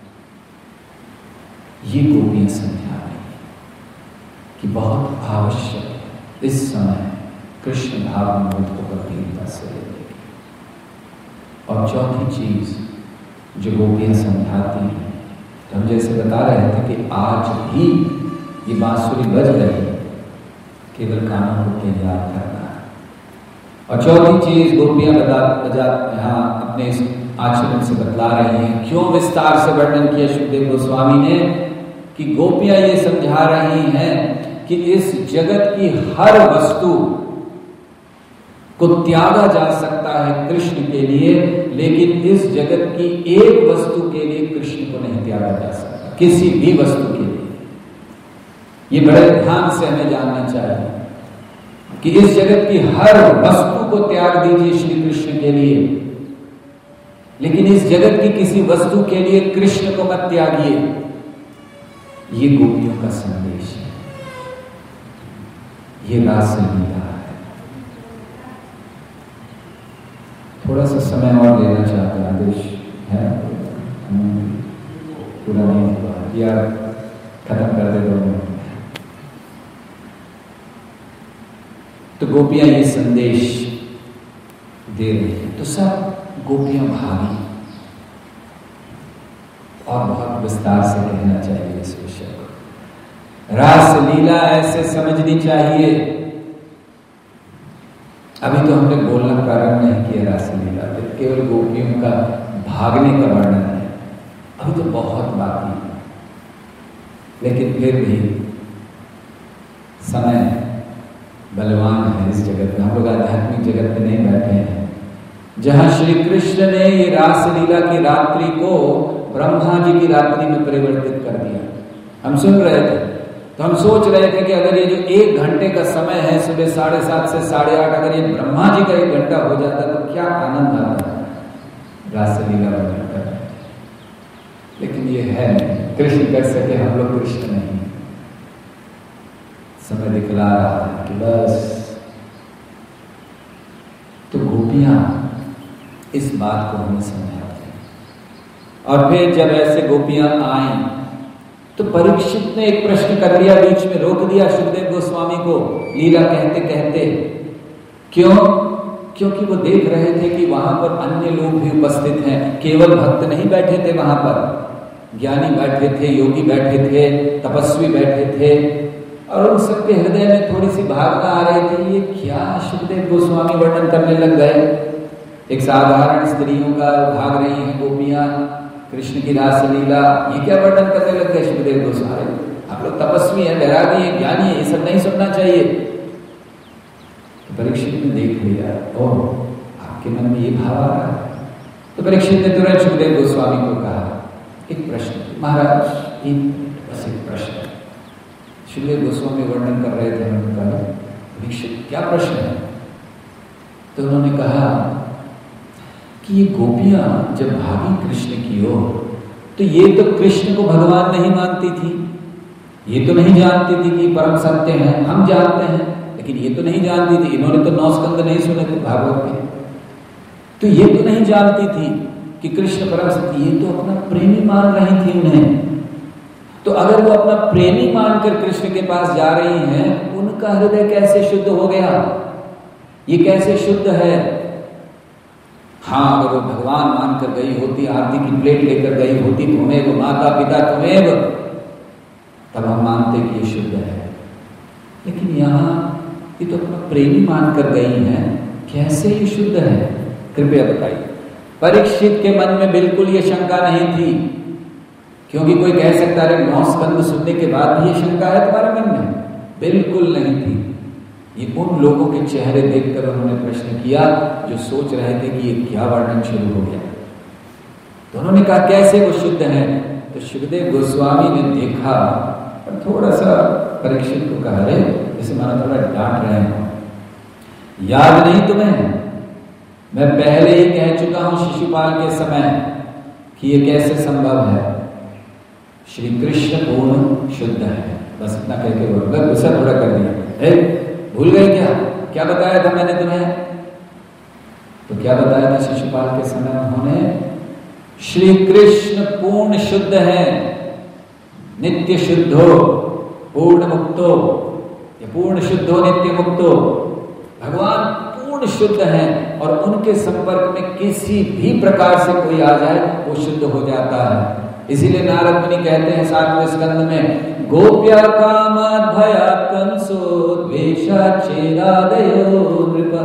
ये गोपियां समझा रही है कि बहुत आवश्यक है इस समय कृष्ण भाव में को गंभीरता से लेने की। और चौथी चीज जो गोपियां समझाती हैं, तो हम जैसे बता रहे थे कि आज भी ये बांसुरी बज रही है, केवल कानों को तैयार करना है। और चौथी चीज गोपियां बता बजा यहाँ अपने इस आचरण से बतला रही हैं। क्यों विस्तार से वर्णन किया सुखदेव गोस्वामी ने कि गोपियां ये समझा रही हैं कि इस जगत की हर वस्तु को त्यागा जा सकता है कृष्ण के लिए, लेकिन इस जगत की एक वस्तु के लिए कृष्ण को नहीं त्यागा जा सकता, किसी भी वस्तु के लिए। ये बड़े ध्यान से हमें जानना चाहिए कि इस जगत की हर वस्तु को त्याग दीजिए श्री कृष्ण के लिए, लेकिन इस जगत की किसी वस्तु के लिए कृष्ण को मत त्यागिए। ये गोपियों का संदेश है, ये रास लीला है। थोड़ा सा समय और लेना चाहते हैं, आदेश है पूरा नहीं हुआ या खत्म कर दे दो। तो गोपियां ये संदेश दे रही हैं, तो सब गोपियां भागी। और बहुत विस्तार से कहना चाहिए इस विषय को। रास लीला ऐसे समझनी चाहिए। अभी तो हमने बोलना प्रारंभ नहीं किया रास लीला, तो केवल गोपियों का भागने का वर्णन है, अभी तो बहुत बाकी है। लेकिन फिर भी समय बलवान है इस जगत में। हम लोग आध्यात्मिक जगत में नहीं बैठे हैं जहां श्री कृष्ण ने ये रास लीला की रात्रि को ब्रह्मा जी की रात्रि में परिवर्तित कर दिया। हम सुन रहे थे तो हम सोच रहे थे कि अगर ये जो एक घंटे का समय है सुबह साढ़े सात से साढ़े आठ, अगर ये ब्रह्मा जी का एक घंटा हो जाता तो क्या आनंद आता रास लीला बनाकर। लेकिन ये है कृष्ण कर सके, हम लोग कृष्ण नहीं। समय दिखला रहा है कि बस। तो गोपियां इस बात को हमें समझाते हैं। और फिर जब ऐसे गोपियां आई तो परीक्षित ने एक प्रश्न कर लिया, बीच में रोक दिया सुखदेव गोस्वामी को लीला कहते कहते। क्यों? क्योंकि वो देख रहे थे कि वहां पर अन्य लोग भी उपस्थित हैं, केवल भक्त नहीं बैठे थे वहां पर, ज्ञानी बैठे थे, योगी बैठे थे, तपस्वी बैठे थे। और उन सबके हृदय में थोड़ी सी भावना आ रही थी, ये क्या सुखदेव गोस्वामी वर्णन करने लग गए। एक साधारण स्त्रियों का भाग रही हैं गोपियां, कृष्ण की रास लीला, ये क्या वर्णन करने लग गए सुखदेव गोस्वामी। आप लोग तपस्वी हैं, वैरागी हैं, ज्ञानी हैं, ये सब नहीं सुनना चाहिए। तो परीक्षित ने देख लिया, ओह आपके मन में ये भाव आ रहा है। तो परीक्षित ने तुरंत सुखदेव गोस्वामी को कहा, एक प्रश्न महाराज, एक बस एक प्रश्न। सुखदेव गोस्वामी वर्णन कर रहे थे, उन्होंने कहा परीक्षित क्या प्रश्न है। तो उन्होंने कहा कि ये गोपियां जब भागी कृष्ण की ओर, तो ये तो कृष्ण को भगवान नहीं मानती थी, ये तो नहीं जानती थी कि परम सत्य है। हम जानते हैं, लेकिन ये तो नहीं जानती थी। इन्होंने तो नौ स्कंद नहीं सुने थे भागवत के, तो ये तो नहीं जानती थी कि कृष्ण परम सत्य। ये तो अपना प्रेमी मान रही थी उन्हें। तो अगर वो अपना प्रेमी मानकर कृष्ण के पास जा रही हैं, उनका हृदय कैसे शुद्ध हो गया, ये कैसे शुद्ध है। हाँ, अगर वो भगवान मानकर गई होती, आरती की प्लेट लेकर गई होती, तुम्हें वो माता पिता तुम्हें, तब हम मानते कि ये शुद्ध है। लेकिन यहाँ ये तो अपना प्रेमी मानकर गई हैं, कैसे ये शुद्ध है, कृपया बताइए। परीक्षित के मन में बिल्कुल ये शंका नहीं थी, क्योंकि कोई कह सकता है नौ स्कंद सुनने के बाद भी ये शंका है तुम्हारे मन में, बिल्कुल नहीं थी। ये उन लोगों के चेहरे देखकर उन्होंने प्रश्न किया जो सोच रहे थे कि ये क्या वर्णन शुरू हो गया। तो उन्होंने कहा कैसे वो शुद्ध है। तो सुखदेव गोस्वामी ने देखा और थोड़ा सा परीक्षित को कहा, रे जैसे माना थोड़ा डांट रहे हो, याद नहीं तुम्हें, मैं पहले ही कह चुका हूं शिशुपाल के समय कि ये कैसे संभव है। श्री कृष्ण पूर्ण शुद्ध है, बस इतना कह के बोल, गुस्सा थोड़ा कर दिया। भूल गए क्या, क्या बताया था मैंने तुम्हें। तो क्या बताया था शिशुपाल के समय उन्होंने, श्री कृष्ण पूर्ण शुद्ध है, नित्य शुद्धो पूर्ण मुक्तो, ये पूर्ण शुद्धो नित्य मुक्तो, भगवान पूर्ण शुद्ध है और उनके संपर्क में किसी भी प्रकार से कोई आ जाए वो शुद्ध हो जाता है। इसीलिए नारद मुनि कहते हैं सातवें स्कंद में, गोप्या कामात् भयात् कंसो द्वेषा चेरादयो नृपः।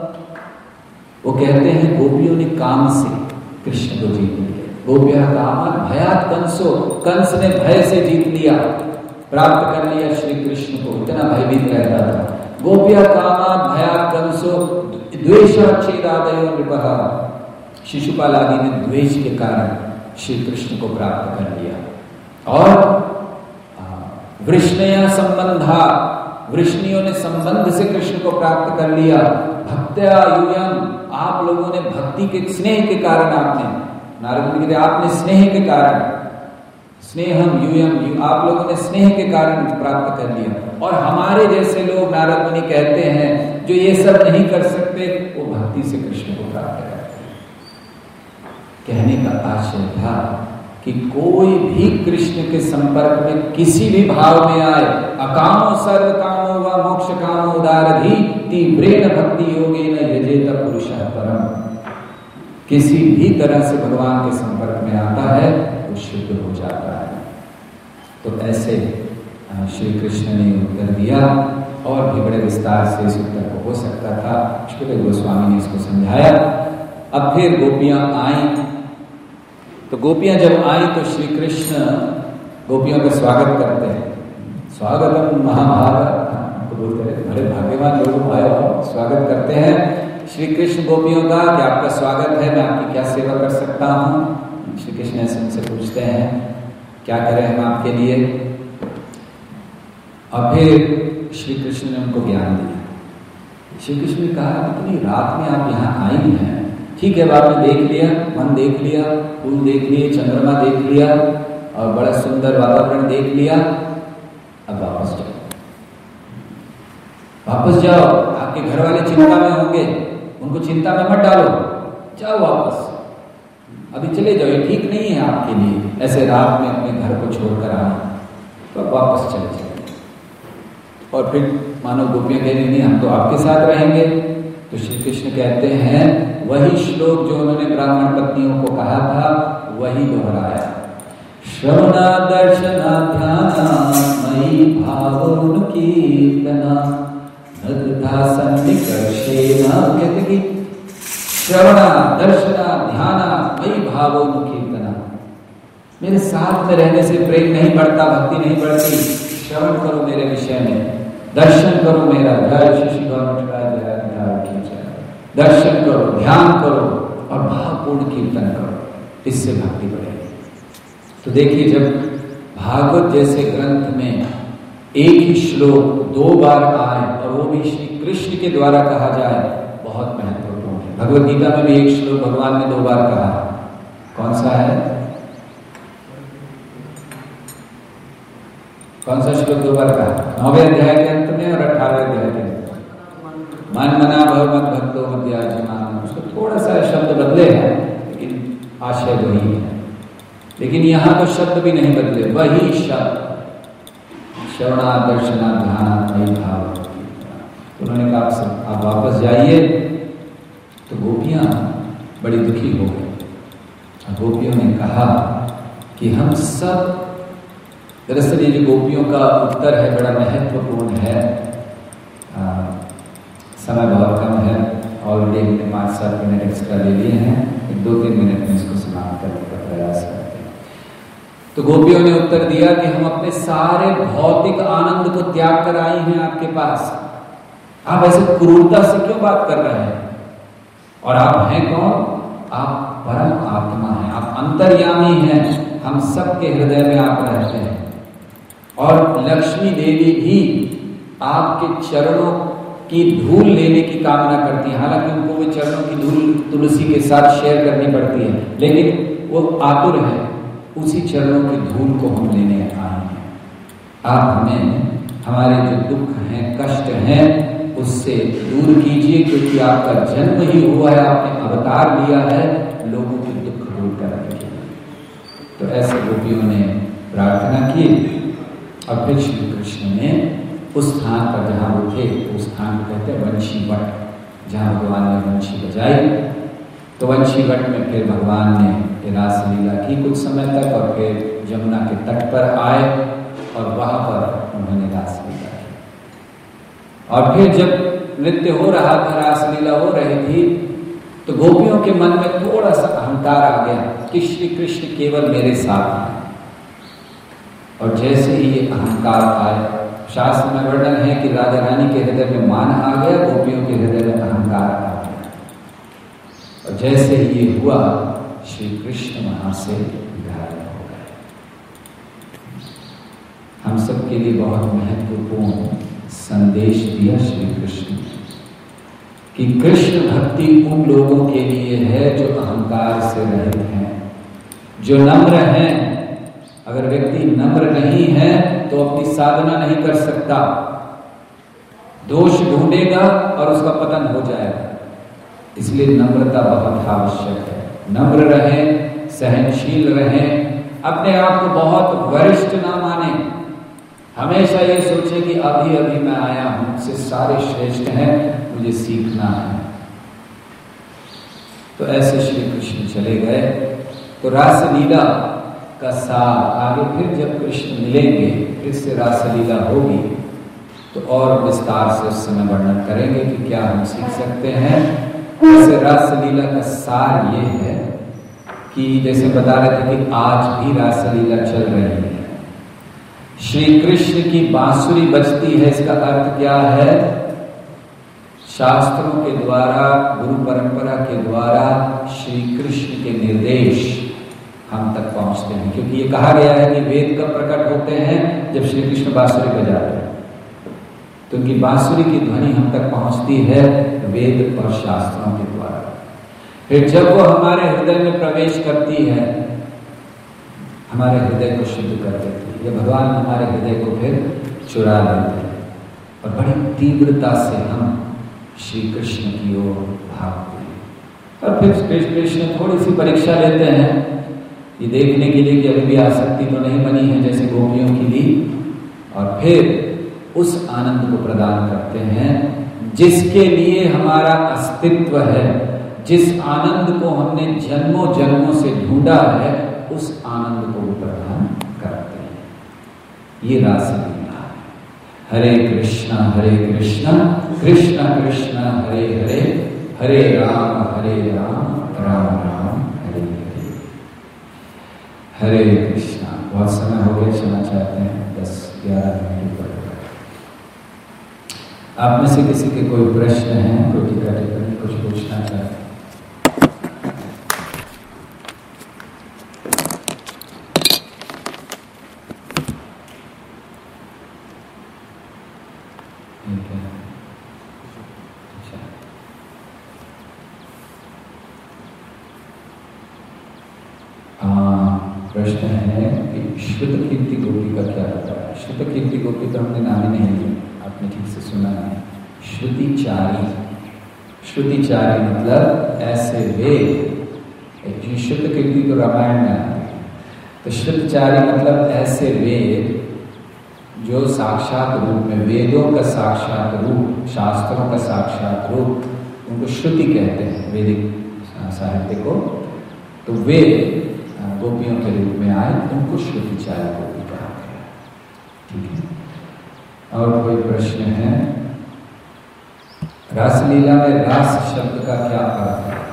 वो कहते हैं गोपियों ने काम से कृष्ण को जीत लिया। गोप्या कामात् भयात् कंसो, कंस ने भय से जीत लिया, प्राप्त कर लिया श्री कृष्ण को, इतना भयभीत रहता था। गोप्या कामात् भयात् कंसो द्वेषा चेरादयो नृपः। शिशुपाल आदि ने द्वेष के कारण श्री कृष्ण को प्राप्त कर लिया। और वृष्णया संबंधा, वृष्णियों ने संबंध से कृष्ण को प्राप्त कर लिया। भक्त्या यूयम, आप लोगों ने भक्ति के स्नेह के कारण, आपने नारद मुनि कहते आपने स्नेह के कारण, स्नेहम यूयम, आप लोगों ने स्नेह के कारण प्राप्त कर लिया। और हमारे जैसे लोग, नारद मुनि कहते हैं, जो ये सब नहीं कर सकते, वो भक्ति से कृष्ण को प्राप्त करते हैं। कहने का आशय था कि कोई भी कृष्ण के संपर्क में किसी भी भाव में आए, अकामो सर्व कामो व मोक्ष कामो उदारधि तीव्रेण भक्ति योगेन यजेत पुरुषः परम। किसी भी तरह से भगवान के संपर्क में आता है वो शुद्ध हो जाता है। तो ऐसे श्री कृष्ण ने उत्तर दिया और भी बड़े विस्तार से इस उत्तर को हो सकता था, शुक्ल गोस्वामी ने इसको समझाया। अब फिर गोपियां आई, तो गोपियां जब आई तो श्री कृष्ण गोपियों का स्वागत करते हैं। स्वागतम महाभाग, बड़े भाग्यवान लोग आए हो, स्वागत करते हैं श्री कृष्ण गोपियों का कि आपका स्वागत है, मैं आपकी क्या सेवा कर सकता हूँ। श्री कृष्ण ऐसे उनसे पूछते हैं क्या करें हम आपके लिए। और फिर श्री कृष्ण ने उनको ज्ञान दिया। श्री कृष्ण ने कहा इतनी रात में आप यहाँ आई हैं, ठीक है, आपने देख लिया, मन देख लिया, फूल देख लिए, चंद्रमा देख लिया और बड़ा सुंदर वातावरण देख लिया, अब वापस जाओ, वापस जाओ। आपके घर वाले चिंता में होंगे, उनको चिंता में मत डालो, जाओ वापस, अभी चले जाओ, ये ठीक नहीं है आपके लिए ऐसे रात में अपने घर को छोड़कर आना, तो अब वापस चले जाओ। और फिर मानो गोपियां कह रही नहीं, हम तो आपके साथ रहेंगे। तो श्री कृष्ण कहते हैं वही श्लोक जो उन्होंने ब्राह्मण पत्नियों को कहा था वही दोहराया। श्रवणा दर्शना ध्याना मयि भावोनुकीर्तना नद्धा सन्निकर्षेण कहते कि श्रवणा दर्शना ध्याना मयि भावोनुकीर्तना, मेरे साथ में रहने से प्रेम नहीं बढ़ता, भक्ति नहीं बढ़ती। श्रवण करो मेरे विषय में, दर्शन करो मेरा, दर्शन करो, ध्यान करो और भावपूर्ण कीर्तन करो, इससे भक्ति बढ़ेगी। तो देखिए जब भागवत जैसे ग्रंथ में एक ही श्लोक दो बार आए और वो भी श्री कृष्ण के द्वारा कहा जाए, बहुत महत्वपूर्ण है। भगवद गीता में भी एक श्लोक भगवान ने दो बार कहा, कौन सा है? कौन सा श्लोक दो बार कहा? नौवें अध्याय के अंत में और अठारहवें अध्याय के अंत में। मन मना भव मत भक्तो मध्याजमान, उसको थोड़ा सा शब्द बदले हैं लेकिन आशय वही है। लेकिन यहाँ तो शब्द भी नहीं बदले, वही शब्द श्रवणा दर्शना ध्यान वही भाव। तो उन्होंने कहा आप, आप वापस जाइए। तो गोपियां बड़ी दुखी हो गई। गोपियों ने कहा कि हम सब, दरअसल ये जो गोपियों का उत्तर है बड़ा महत्वपूर्ण है। आ, समय बहुत कम है, ऑलरेडी हमने पाँच सात मिनट एक्स्ट्रा ले लिए हैं, एक दो तीन मिनट में इसको समाप्त करने का प्रयास करते हैं। तो गोपियों ने उत्तर दिया कि हम अपने सारे भौतिक आनंद को त्याग कर आई हैं आपके पास, आप ऐसे क्रूरता से क्यों बात कर रहे हैं? और आप हैं कौन? आप परम आत्मा हैं, आप अंतर्यामी हैं, हम सबके हृदय में आप रहते हैं। और लक्ष्मी देवी भी आपके चरणों की धूल लेने की कामना करती है, हालांकि उनको वो चरणों की धूल तुलसी के साथ शेयर करनी पड़ती है, लेकिन वो आतुर है, उसी चरणों की धूल को हम लेने आए हैं। आप हमें हमारे जो दुख हैं, कष्ट हैं, उससे दूर कीजिए, क्योंकि आपका जन्म ही हुआ है, आपने अवतार लिया है लोगों के दुख दूर करने के लिए। तो ऐसे गोपियों ने प्रार्थना की। और फिर श्री कृष्ण ने उस स्थान पर जहाँ वो थे, उस स्थान को कहते हैं वंशी वट, जहाँ भगवान ने वंशी बजाई। तो वंशी वट में फिर भगवान ने रास लीला की कुछ समय तक, और फिर जमुना के तट पर आए और वहाँ पर उन्होंने रास लीला की। और फिर जब नृत्य हो रहा था, रास लीला हो रही थी, तो गोपियों के मन में थोड़ा सा अहंकार आ गया कि श्री कृष्ण केवल मेरे साथ हैं। और जैसे ही ये अहंकार आए, शास्त्र में वर्णन है कि राधा रानी के हृदय में मान आ गया, गोपियों के हृदय में अहंकार आ गया। और जैसे ही ये हुआ, श्री कृष्ण वहां से गायब हो गए। हम सबके लिए बहुत महत्वपूर्ण संदेश दिया श्री कृष्ण कि कृष्ण भक्ति उन लोगों के लिए है जो अहंकार से रहित हैं, जो नम्र हैं। अगर व्यक्ति नम्र नहीं है तो अपनी साधना नहीं कर सकता, दोष ढूंढेगा और उसका पतन हो जाएगा। इसलिए नम्रता बहुत आवश्यक है। नम्र रहें, सहनशील रहें, अपने आप को बहुत वरिष्ठ ना माने, हमेशा ये सोचे कि अभी अभी मैं आया हूं, मुझसे सारे श्रेष्ठ हैं, मुझे सीखना है। तो ऐसे श्री कृष्ण चले गए। तो रासलीला का सार आगे फिर जब कृष्ण मिलेंगे, फिर से रासलीला होगी तो और विस्तार से उस समय वर्णन करेंगे कि क्या हम सीख सकते हैं। वैसे रासलीला का सार ये है कि जैसे बता रहे थे कि आज भी रासलीला चल रही है, श्री कृष्ण की बांसुरी बजती है। इसका अर्थ क्या है? शास्त्रों के द्वारा, गुरु परंपरा के द्वारा श्री कृष्ण के निर्देश हम तक पहुंचते हैं, क्योंकि ये कहा गया है कि वेद कब प्रकट होते हैं? जब श्री कृष्ण बांसुरी बजाते हैं। तो उनकी बांसुरी की ध्वनि हम तक पहुंचती है वेद और शास्त्रों के द्वारा। फिर जब वो हमारे हृदय में प्रवेश करती है, हमारे हृदय को शुद्ध कर देती है, ये भगवान हमारे हृदय को फिर चुरा लेते हैं और बड़ी तीव्रता से हम श्री कृष्ण की ओर भागते हैं। और फिर श्री कृष्ण थोड़ी सी परीक्षा लेते हैं, ये देखने के लिए कि अभी भी आसक्ति तो नहीं बनी है जैसे गोपियों की ली, और फिर उस आनंद को प्रदान करते हैं जिसके लिए हमारा अस्तित्व है, जिस आनंद को हमने जन्मों जन्मों से ढूंढा है, उस आनंद को वो प्रदान करते हैं। ये रासलीला है। हरे कृष्णा हरे कृष्णा कृष्णा कृष्णा हरे हरे, हरे राम हरे राम राम राम हरे हरे। हरे कृष्णा। बहुत समय हो गया, क्षमा चाहते हैं, दस ग्यारह मिनट ऊपर। आप में से किसी के कोई प्रश्न है, कोई टीका टिप्पणी, कुछ पूछना चाहते हैं? प्रश्न है कि श्रुत कीर्ति गोपी का क्या होता है? श्रुत कीर्ति गोपी तो हमने नाम ही नहीं लिया, आपने ठीक से सुना है। श्रुतिचारी, श्रुतिचारी मतलब ऐसे वेद, श्रुत कीर्ति तो रामायण में आती है, तो श्रुतिचारी मतलब ऐसे वेद जो साक्षात रूप में, वेदों का साक्षात रूप, शास्त्रों का साक्षात रूप, उनको श्रुति कहते हैं वैदिक साहित्य को। तो वे गोपियों के रूप में आए, उनको श्रुतिचारी गोपी कहा गया। ठीक है, और कोई प्रश्न है? रासलीला में रास शब्द का क्या अर्थ है?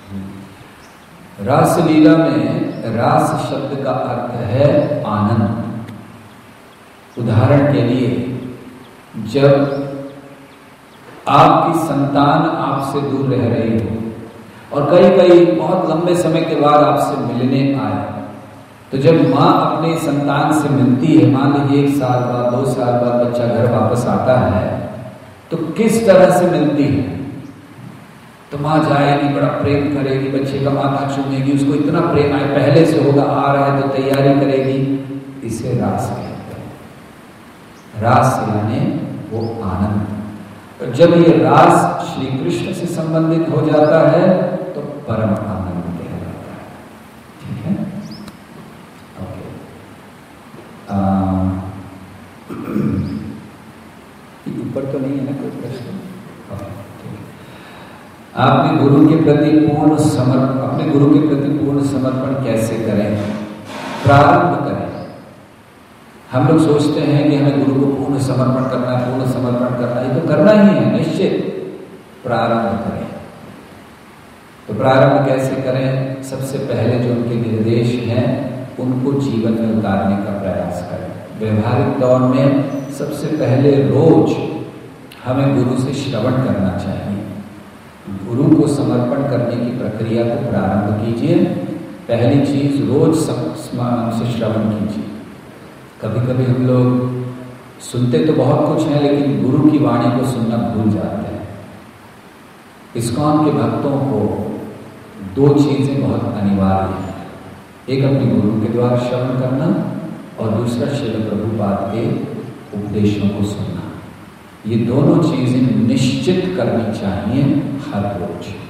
रासलीला में रास शब्द का अर्थ है आनंद। उदाहरण के लिए, जब आपकी संतान आपसे दूर रह रही हो और कई कई बहुत लंबे समय के बाद आपसे मिलने आए, तो जब माँ अपने संतान से मिलती है, मान लीजिए एक साल बाद, दो साल बाद बच्चा घर वापस आता है, तो किस तरह से मिलती है? तो माँ जाएगी, बड़ा प्रेम करेगी, बच्चे का माथा चूमेगी, उसको इतना प्रेम आए, पहले से होगा, आ रहा है तो तैयारी करेगी। इसे रास कहते हैं। रास यानी वो आनंद। तो जब ये रास श्री कृष्ण से संबंधित हो जाता है तो परम आनंद कहलाता है। ठीक है, ओके। ऊपर तो नहीं है ना कोई प्रश्न? आपने गुरु के प्रति पूर्ण समर्पण, अपने गुरु के प्रति पूर्ण समर्पण कैसे करें? प्रारंभ करें। हम लोग सोचते हैं कि हमें गुरु को पूर्ण समर्पण करना है, पूर्ण समर्पण करना है, ये तो करना ही है निश्चित। प्रारंभ करें। तो प्रारंभ कैसे करें? सबसे पहले जो उनके निर्देश हैं उनको जीवन में उतारने का प्रयास करें। व्यवहारिक दौर में सबसे पहले रोज हमें गुरु से श्रवण करना चाहिए। गुरु को समर्पण करने की प्रक्रिया को प्रारंभ कीजिए। पहली चीज, रोज से श्रवण कीजिए। कभी कभी हम लोग सुनते तो बहुत कुछ है, लेकिन गुरु की वाणी को सुनना भूल जाते हैं। इस्कॉन के भक्तों को दो चीजें बहुत अनिवार्य हैं। एक अपने गुरु के द्वारा श्रवण करना और दूसरा श्रील प्रभुपाद के उपदेशों को सुनना। ये दोनों चीजें निश्चित करनी चाहिए हर रोज।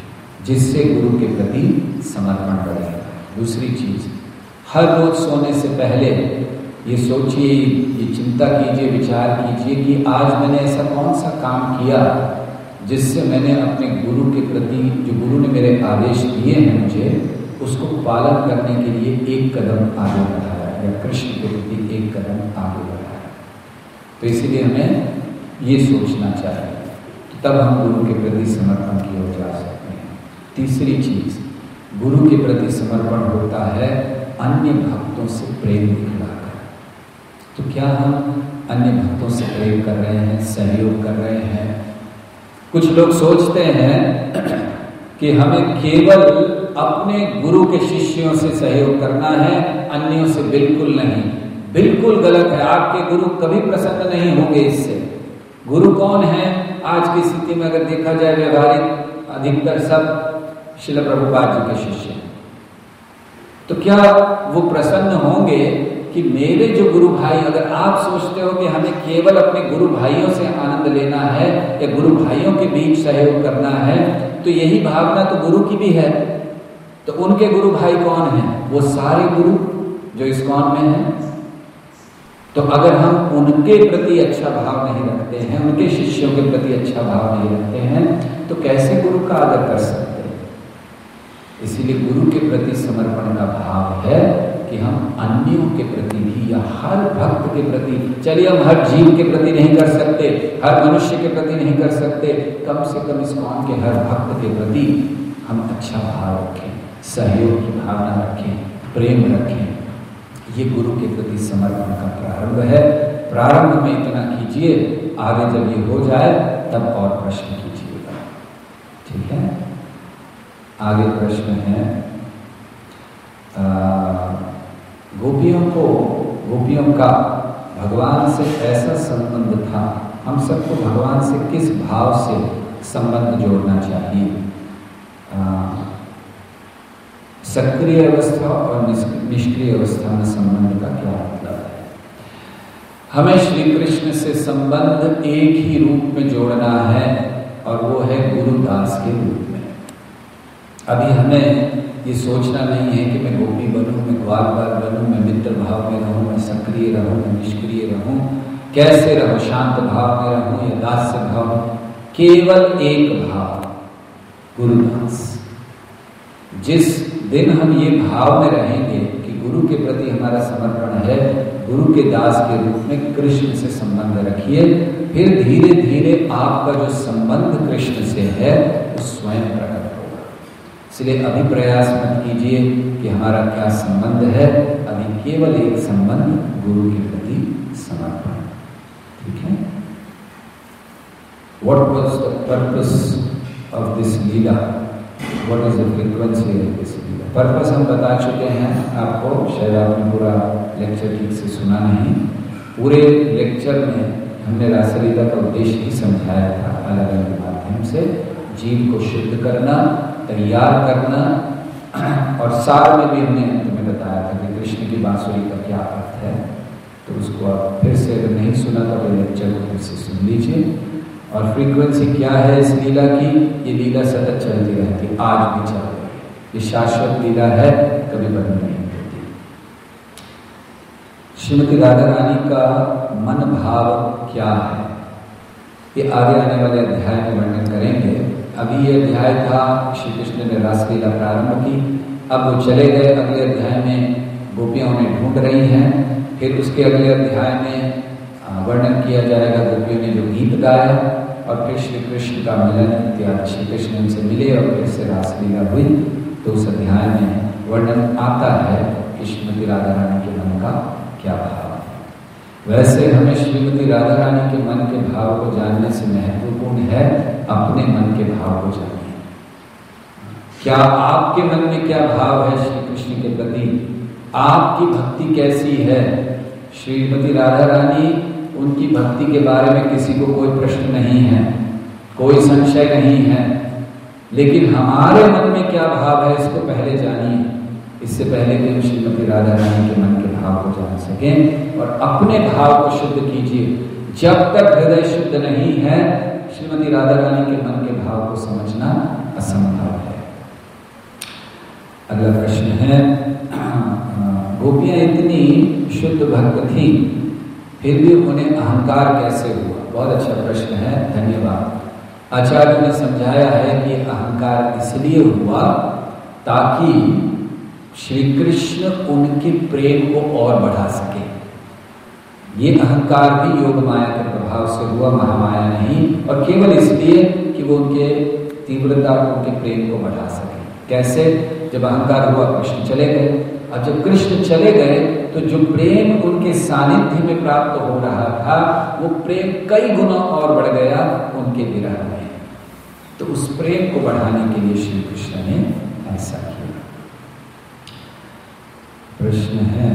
जिससे गुरु के प्रति समर्पण बढ़ेगा। दूसरी चीज, हर रोज सोने से पहले ये सोचिए, ये चिंता कीजिए, विचार कीजिए कि आज मैंने ऐसा कौन सा काम किया जिससे मैंने अपने गुरु के प्रति, जो गुरु ने मेरे आदेश दिए हैं मुझे, उसको पालन करने के लिए एक कदम आगे बढ़ाया या कृष्ण के प्रति एक कदम आगे बढ़ाया। तो इसीलिए हमें ये सोचना चाहिए, तब हम गुरु के प्रति समर्पण की ओर जा सकते हैं। तीसरी चीज, गुरु के प्रति समर्पण होता है अन्य भक्तों से प्रेम दिखलाकर। तो क्या हम अन्य भक्तों से प्रेम कर रहे हैं, सहयोग कर रहे हैं? कुछ लोग सोचते हैं कि हमें केवल अपने गुरु के शिष्यों से सहयोग करना है, अन्यों से बिल्कुल नहीं। बिल्कुल गलत है। आपके गुरु कभी प्रसन्न नहीं होंगे इससे। गुरु कौन है? आज की स्थिति में अगर देखा जाए, व्यवहारिक अधिकतर सब श्रील प्रभुपाद जी के शिष्य हैं। तो क्या वो प्रसन्न होंगे कि मेरे जो गुरु भाई, अगर आप सोचते हो कि हमें केवल अपने गुरु भाइयों से आनंद लेना है या गुरु भाइयों के बीच सहयोग करना है, तो यही भावना तो गुरु की भी है। तो उनके गुरु भाई कौन हैं? वो सारे गुरु जो इस्कॉन में हैं। तो अगर हम उनके प्रति अच्छा भाव नहीं रखते हैं, उनके शिष्यों के प्रति अच्छा भाव नहीं रखते हैं, तो कैसे गुरु का आदर कर सकते हैं? इसीलिए गुरु के प्रति समर्पण का भाव है कि हम अन्यों के प्रति भी, या हर भक्त के प्रति, चलिए हम हर जीव के प्रति नहीं कर सकते, हर मनुष्य के प्रति नहीं कर सकते, कम से कम इस्कॉन के हर भक्त के प्रति हम अच्छा भाव रखें, सहयोग की भावना रखें, प्रेम रखें। ये गुरु के प्रति समर्पण का प्रारंभ है। प्रारंभ में इतना कीजिए, आगे जब ये हो जाए तब और प्रश्न कीजिएगा। ठीक है? आगे प्रश्न है, गोपियों को गोपियों का भगवान से ऐसा संबंध था, हम सबको भगवान से किस भाव से संबंध जोड़ना चाहिए? सक्रिय अवस्था और निष्क्रिय अवस्था में संबंध का क्या मतलब है? हमें श्री कृष्ण से संबंध एक ही रूप में जोड़ना है, और वो है गुरु दास के रूप में। अभी हमें ये सोचना नहीं है कि मैं गोपी बनूं, मैं ग्वाल बाल बनूं, मैं मित्र भाव में रहूं, मैं सक्रिय रहूं, मैं निष्क्रिय रहूं, कैसे रहूं, शांत भाव में रहूं या दास्य भाव। केवल एक भाव, गुरुदास। जिस दिन हम ये भाव में रहेंगे कि गुरु के प्रति हमारा समर्पण है, गुरु के दास के रूप में कृष्ण से संबंध रखिए, फिर धीरे धीरे आपका जो संबंध कृष्ण से है वो स्वयं प्रकट होगा। इसलिए अभी प्रयास मत कीजिए कि हमारा क्या संबंध है, अभी केवल एक संबंध, गुरु के प्रति समर्पण। ठीक है? What was the purpose of this leela? What is the frequency of this leela? Purpose हम बता चुके हैं आपको, शायद आपने पूरा लेक्चर ठीक से सुना नहीं। पूरे लेक्चर में हमने रासलीला का उद्देश्य ही समझाया था, अलग अलग माध्यम से जीव को शुद्ध करना, तैयार करना, और सार में भी हमने अंत में बताया था कि कृष्ण की बांसुरी का क्या अर्थ है। तो उसको आप फिर से, अगर नहीं सुना तो ये लेक्चर को फिर से सुन लीजिए। और फ्रीक्वेंसी क्या है इस लीला की? ये लीला सतत चलती रहती, आज भी चल रही है। ये शाश्वत लीला है, कभी बंद नहीं होती। श्रीमती राधा रानी का मन भाव क्या है, ये आगे आने वाले अध्याय में वर्णन करेंगे। अभी ये अध्याय था, श्री कृष्ण ने रासलीला प्रारंभ की, अब वो चले गए। अगले अध्याय में गोपियां उन्हें ढूंढ रही हैं। फिर उसके अगले अध्याय में वर्णन किया जाएगा गोपियों ने जो गीत गाया, और फिर श्री कृष्ण का मिलन इत्यादि, श्री कृष्ण उनसे मिले और फिर से रासलीला हुई। तो उस अध्याय में वर्णन आता है कि श्रीमती राधा रानी के मन का क्या भाव है। वैसे हमें श्रीमती राधा रानी के मन के भाव को जानने से महत्वपूर्ण है अपने मन के भाव को जानिए। क्या आपके मन में क्या भाव है श्री कृष्ण के प्रति? आपकी भक्ति कैसी है? श्रीमती राधा रानी, उनकी भक्ति के बारे में किसी को कोई प्रश्न नहीं है, कोई संशय नहीं है, लेकिन हमारे मन में क्या भाव है इसको पहले जानिए, इससे पहले कि हम श्रीमती राधा रानी के मन के भाव को जान सकें। और अपने भाव को शुद्ध कीजिए। जब तक हृदय शुद्ध नहीं है, श्रीमती राधा रानी के मन के भाव को समझना असंभव है। अगला प्रश्न है, गोपियां इतनी शुद्ध भक्त थी फिर भी उन्हें अहंकार कैसे हुआ? बहुत अच्छा प्रश्न है, धन्यवाद। आचार्यों ने समझाया है कि अहंकार इसलिए हुआ ताकि श्री कृष्ण उनके प्रेम को और बढ़ा सके। ये अहंकार भी योग माया के प्रभाव से हुआ, महामाया नहीं, और केवल इसलिए कि वो उनके तीव्रता, उनके प्रेम को बढ़ा सके। कैसे? जब अहंकार हुआ कृष्ण चले गए, और जब कृष्ण चले गए तो जो प्रेम उनके सानिध्य में प्राप्त हो रहा था वो प्रेम कई गुना और बढ़ गया उनके विरह में। तो उस प्रेम को बढ़ाने के लिए श्री कृष्ण ने ऐसा किया। प्रश्न है,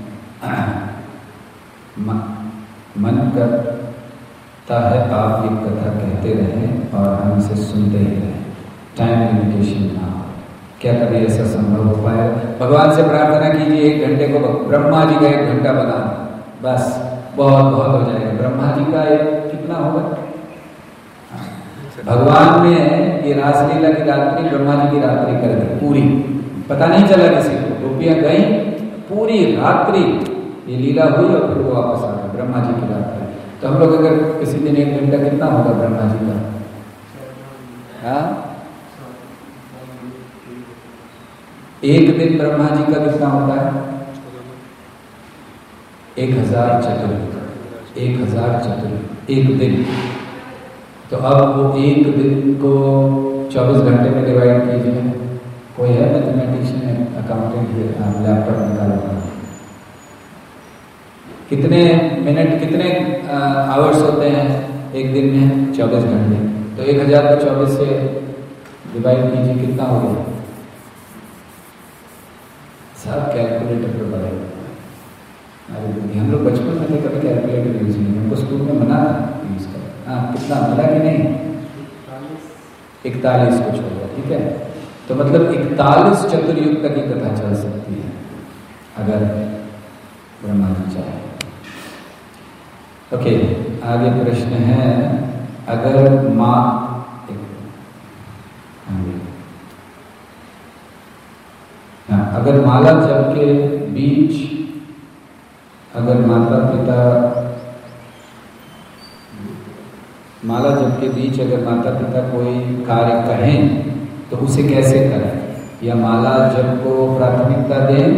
मन करता है आप ये कथा कहते रहें और हम इसे सुनते ही रहें, टाइम लिमिटेशन ना हो, क्या कभी ऐसा संभव हो पाए? भगवान से प्रार्थना कीजिए एक घंटे को ब्रह्मा जी का एक घंटा बना, बस बहुत बहुत हो जाएगा। ब्रह्मा जी का एक कितना होगा? भगवान ने ये रासलीला की रात्रि ब्रह्मा जी की रात्रि कर दी पूरी, पता नहीं चला किसी को। गोपियां गई, पूरी रात्रि ये लीला हुई और फिर वो वापस आ गए, ब्रह्मा जी की रात्रि। तो हम लोग अगर किसी दिन एक घंटा कितना होगा ब्रह्मा जी का? हाँ, एक दिन ब्रह्मा जी का कितना होता है? एक हजार चतुर्युग, एक हजार चतुर्युग एक दिन। तो अब वो एक दिन को चौबीस घंटे में डिवाइड कीजिए। कोई है मैथमेटिशियन, अकाउंटेंट है, आप लैपटॉप निकालो, कितने मिनट, कितने आवर्स होते हैं एक दिन में? चौबीस घंटे। तो एक हजार को चौबीस से डिवाइड कीजिए, कितना हो गया? सब कैलकुलेटर पर बढ़ेगा। अरे बुद्धि, हम लोग बचपन में थे, कभी कैलकुलेटर यूज नहीं, हमको स्कूल में मना था यूज कर। हाँ, कितना मिला कि नहीं? इकतालीस कुछ हो गया, ठीक है। तो मतलब इकतालीस चतुर्युग तक की कथा चल सकती है अगर ब्रह्मा जी चाहे। ओके, आगे प्रश्न है, अगर माँ हाँ, अगर माला जप के बीच अगर माता पिता माला जप के बीच अगर माता पिता कोई कार्य कहें तो उसे कैसे करें? या माला जप को प्राथमिकता दें,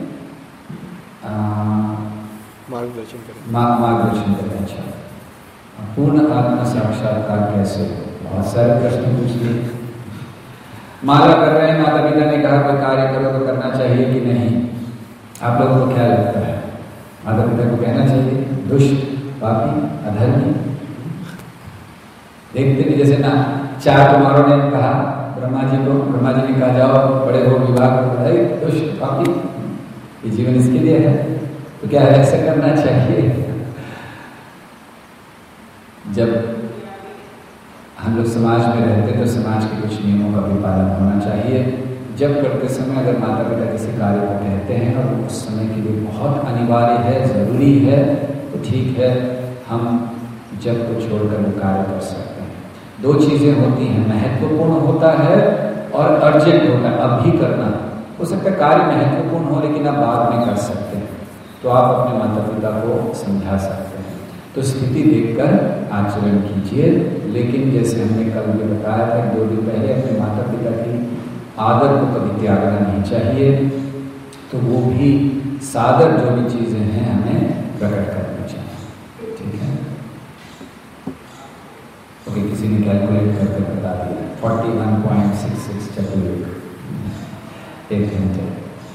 मार्गदर्शन करें, मार्गदर्शन करें। अच्छा, पूर्ण आत्म साक्षात्कार कैसे? बहुत सारे प्रश्न पूछ लिए। माला कर रहे हैं, माता पिता ने कहा कोई कार्य करो तो करना चाहिए कि नहीं? आप लोगों को क्या लगता है? माता पिता को कहना चाहिए दुष्ट, पापी, अधर्मी? देखते भी जैसे ना चार कुमारों ने कहा ब्रह्मा जी को, ब्रह्मा जी ने कहा जाओ बड़े हो विवाह को, दुष्ट पापी, ये जीवन इसके लिए है, तो क्या ऐसा करना चाहिए? जब हम लोग समाज में रहते तो समाज के कुछ नियमों का भी पालन होना चाहिए। जब करते समय अगर माता पिता किसी कार्य को कहते हैं और उस समय के लिए बहुत अनिवार्य है, ज़रूरी है, तो ठीक है, हम जब को छोड़कर वो कार्य कर सकते हैं। दो चीज़ें होती हैं, महत्वपूर्ण होता है और अर्जेंट होता है, अब भी करना। हो सकता है कार्य महत्वपूर्ण हो लेकिन आप बाद में कर सकते हैं, तो आप अपने माता पिता को समझा सकते हैं। तो स्थिति देखकर आचरण कीजिए, लेकिन जैसे हमने कल भी बताया था दो दिन पहले, अपने माता पिता की आदर को कभी त्यागना नहीं चाहिए। तो वो भी सादर जो भी चीज़ें हैं हमें प्रकट करनी चाहिए, ठीक है। ओके, किसी ने कैलकुलेट करके बता दिया, forty one point six six चतुर्युग एक घंटे।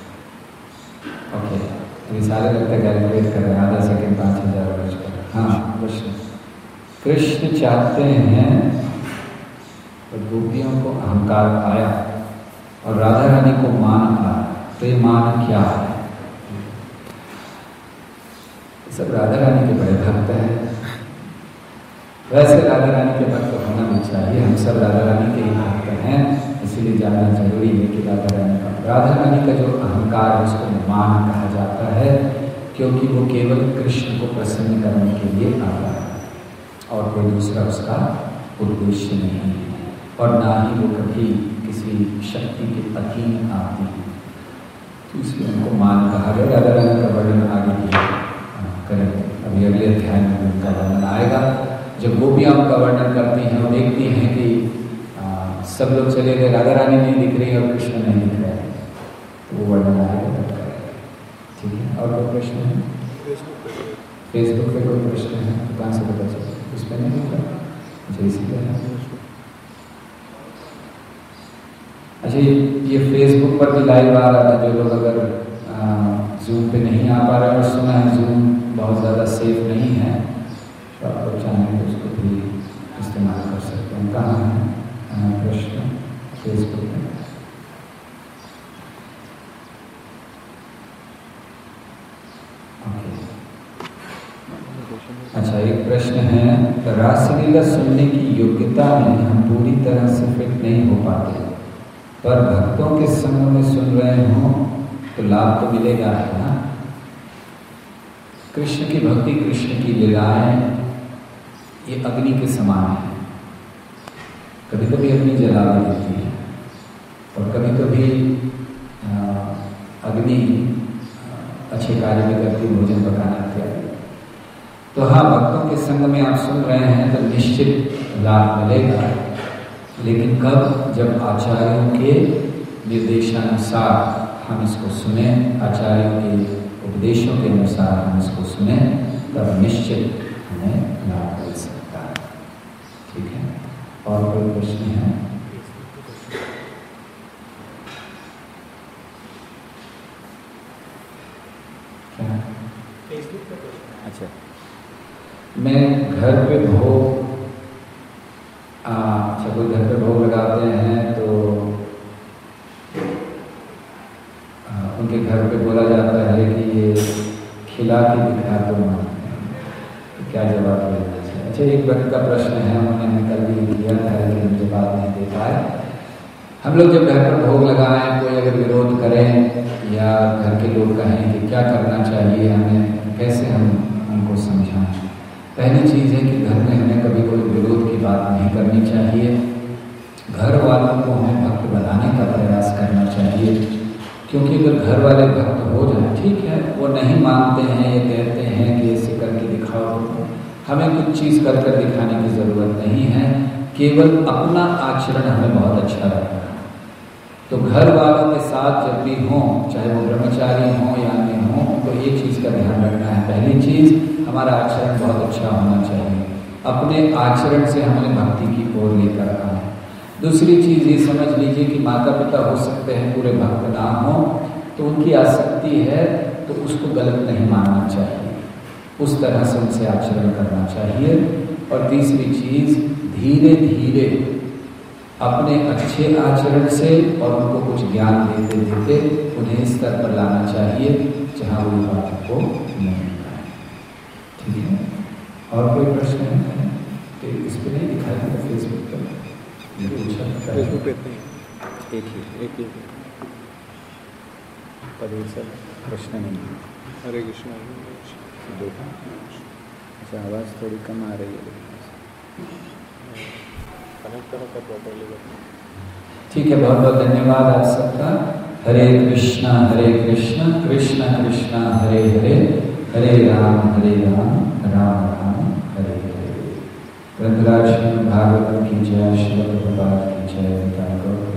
ओके, अभी सारे लगता है कैलकुलेट कर रहे हैं, आधा सेकेंड पाँच हजार वर्ष कर। हाँ, कृष्ण कृष्ण चाहते हैं तो गोपियों को अहंकार आया और राधा रानी को मान आया, तो ये मान क्या है? सब राधा रानी के बड़े भक्त हैं। वैसे राधा रानी के भक्त होना भी चाहिए, हम सब राधा रानी के ही भक्त हैं, इसीलिए जानना जरूरी है कि राधा रानी का राधा रानी का जो अहंकार है उसको मान कहा जाता है, क्योंकि वो केवल कृष्ण को प्रसन्न करने के लिए आता है और कोई दूसरा उसका उद्देश्य नहीं है, और ना ही वो कभी किसी शक्ति के अधीन आती हैं, तो इसलिए उनको मान कहा गया। राधा रानी का वर्णन आगे भी करेंगे, अभी अगले अध्याय में उनका वर्णन आएगा। जब गोपियाँ उनका वर्णन करती हैं और देखती हैं कि आ, सब लोग चले गए, राधा रानी नहीं दिख रही और कृष्ण नहीं दिख रहे हैं, तो वो वर्णन आएगा तब करेंगे। ठीक है, और कोई प्रश्न है? फेसबुक पे कोई प्रश्न है? कहाँ से पता चले? इस पर नहीं होगा। अच्छा, इसी पर है। अच्छा, ये फेसबुक पर भी लाइव आ रहा था। जो लोग अगर जूम पे नहीं आ पा रहे और सुना है जूम बहुत ज़्यादा सेफ नहीं है, तो आप लोग चाहें तो उसको भी इस्तेमाल कर सकते हैं। कहाँ है प्रश्न? फेसबुक पे। अच्छा, एक प्रश्न है, रासलीला सुनने की योग्यता में हम पूरी तरह से फिट नहीं हो पाते, पर भक्तों के संग में सुन रहे हों तो लाभ तो मिलेगा है ना। कृष्ण की भक्ति, कृष्ण की लीलाएं ये अग्नि के समान है। कभी कभी अग्नि जला भी देती है और कभी कभी अग्नि अच्छे कार्य भी करती, भोजन पकाना इत्यादि। तो हाँ, भक्तों के संग में आप सुन रहे हैं तो निश्चित लाभ मिलेगा, लेकिन कब? जब आचार्यों के निर्देशानुसार हम इसको सुने, आचार्यों के उपदेशों के अनुसार हम इसको सुने, तब निश्चित हमें लाभ मिल सकता है। ठीक है, और कोई प्रश्न है? क्या? फेसबुक पे? अच्छा, मैं घर पे भोग, अच्छा कोई घर पे भोग लगाते हैं तो आ, उनके घर पे बोला जाता है कि ये खिला के दिखा दो माँ, तो क्या जवाब देना चाहिए? अच्छा, एक व्यक्ति का प्रश्न है, उन्होंने कल भी किया था कि हम जवाब नहीं दे पाए। हम लोग जब घर पर भोग लगाएं, कोई अगर विरोध करें या घर के लोग कहें कि क्या करना चाहिए हमें, कैसे हम उनको समझाएं? पहली चीज़ है कि घर में हमें कभी कोई विरोध की बात नहीं करनी चाहिए। घर वालों को हमें भक्त बनाने का प्रयास करना चाहिए, क्योंकि अगर घर वाले भक्त हो जाए, ठीक है, वो नहीं मानते हैं, ये कहते हैं कि ऐसे करके दिखाओ, तो हमें कुछ चीज़ कर कर दिखाने की ज़रूरत नहीं है। केवल अपना आचरण हमें बहुत अच्छा रखना है। तो घर वालों के साथ जब भी हों, चाहे वो ब्रह्मचारी हों या अन्य हों, उनको एक चीज़ का ध्यान रखना है। पहली चीज़, हमारा आचरण बहुत अच्छा होना चाहिए। अपने आचरण से हमें भक्ति की ओर लेकर आए। दूसरी चीज़ ये समझ लीजिए कि माता पिता हो सकते हैं पूरे भक्त ना हो, तो उनकी आसक्ति है तो उसको गलत नहीं मानना चाहिए, उस तरह से उनसे आचरण करना चाहिए। और तीसरी चीज़, धीरे धीरे अपने अच्छे आचरण से और उनको कुछ ज्ञान देते देते उन्हें स्तर पर लाना चाहिए जहाँ वो बात को नहीं पाए। ठीक है, और कोई प्रश्न है? तो इस पर नहीं दिखाई था फेसबुक पर? फेसबुक पे एक ही एक ही पर सर प्रश्न नहीं है। हरे कृष्ण। देखा, अच्छा आवाज़ थोड़ी कम आ रही है, ठीक है, बहुत बहुत धन्यवाद आप सबका। हरे कृष्णा हरे कृष्णा कृष्णा कृष्णा हरे हरे, हरे राम हरे राम राम राम हरे हरे। ग्रंथराज श्रीमद् भागवतम की जय, श्रील प्रभुपाद की जय।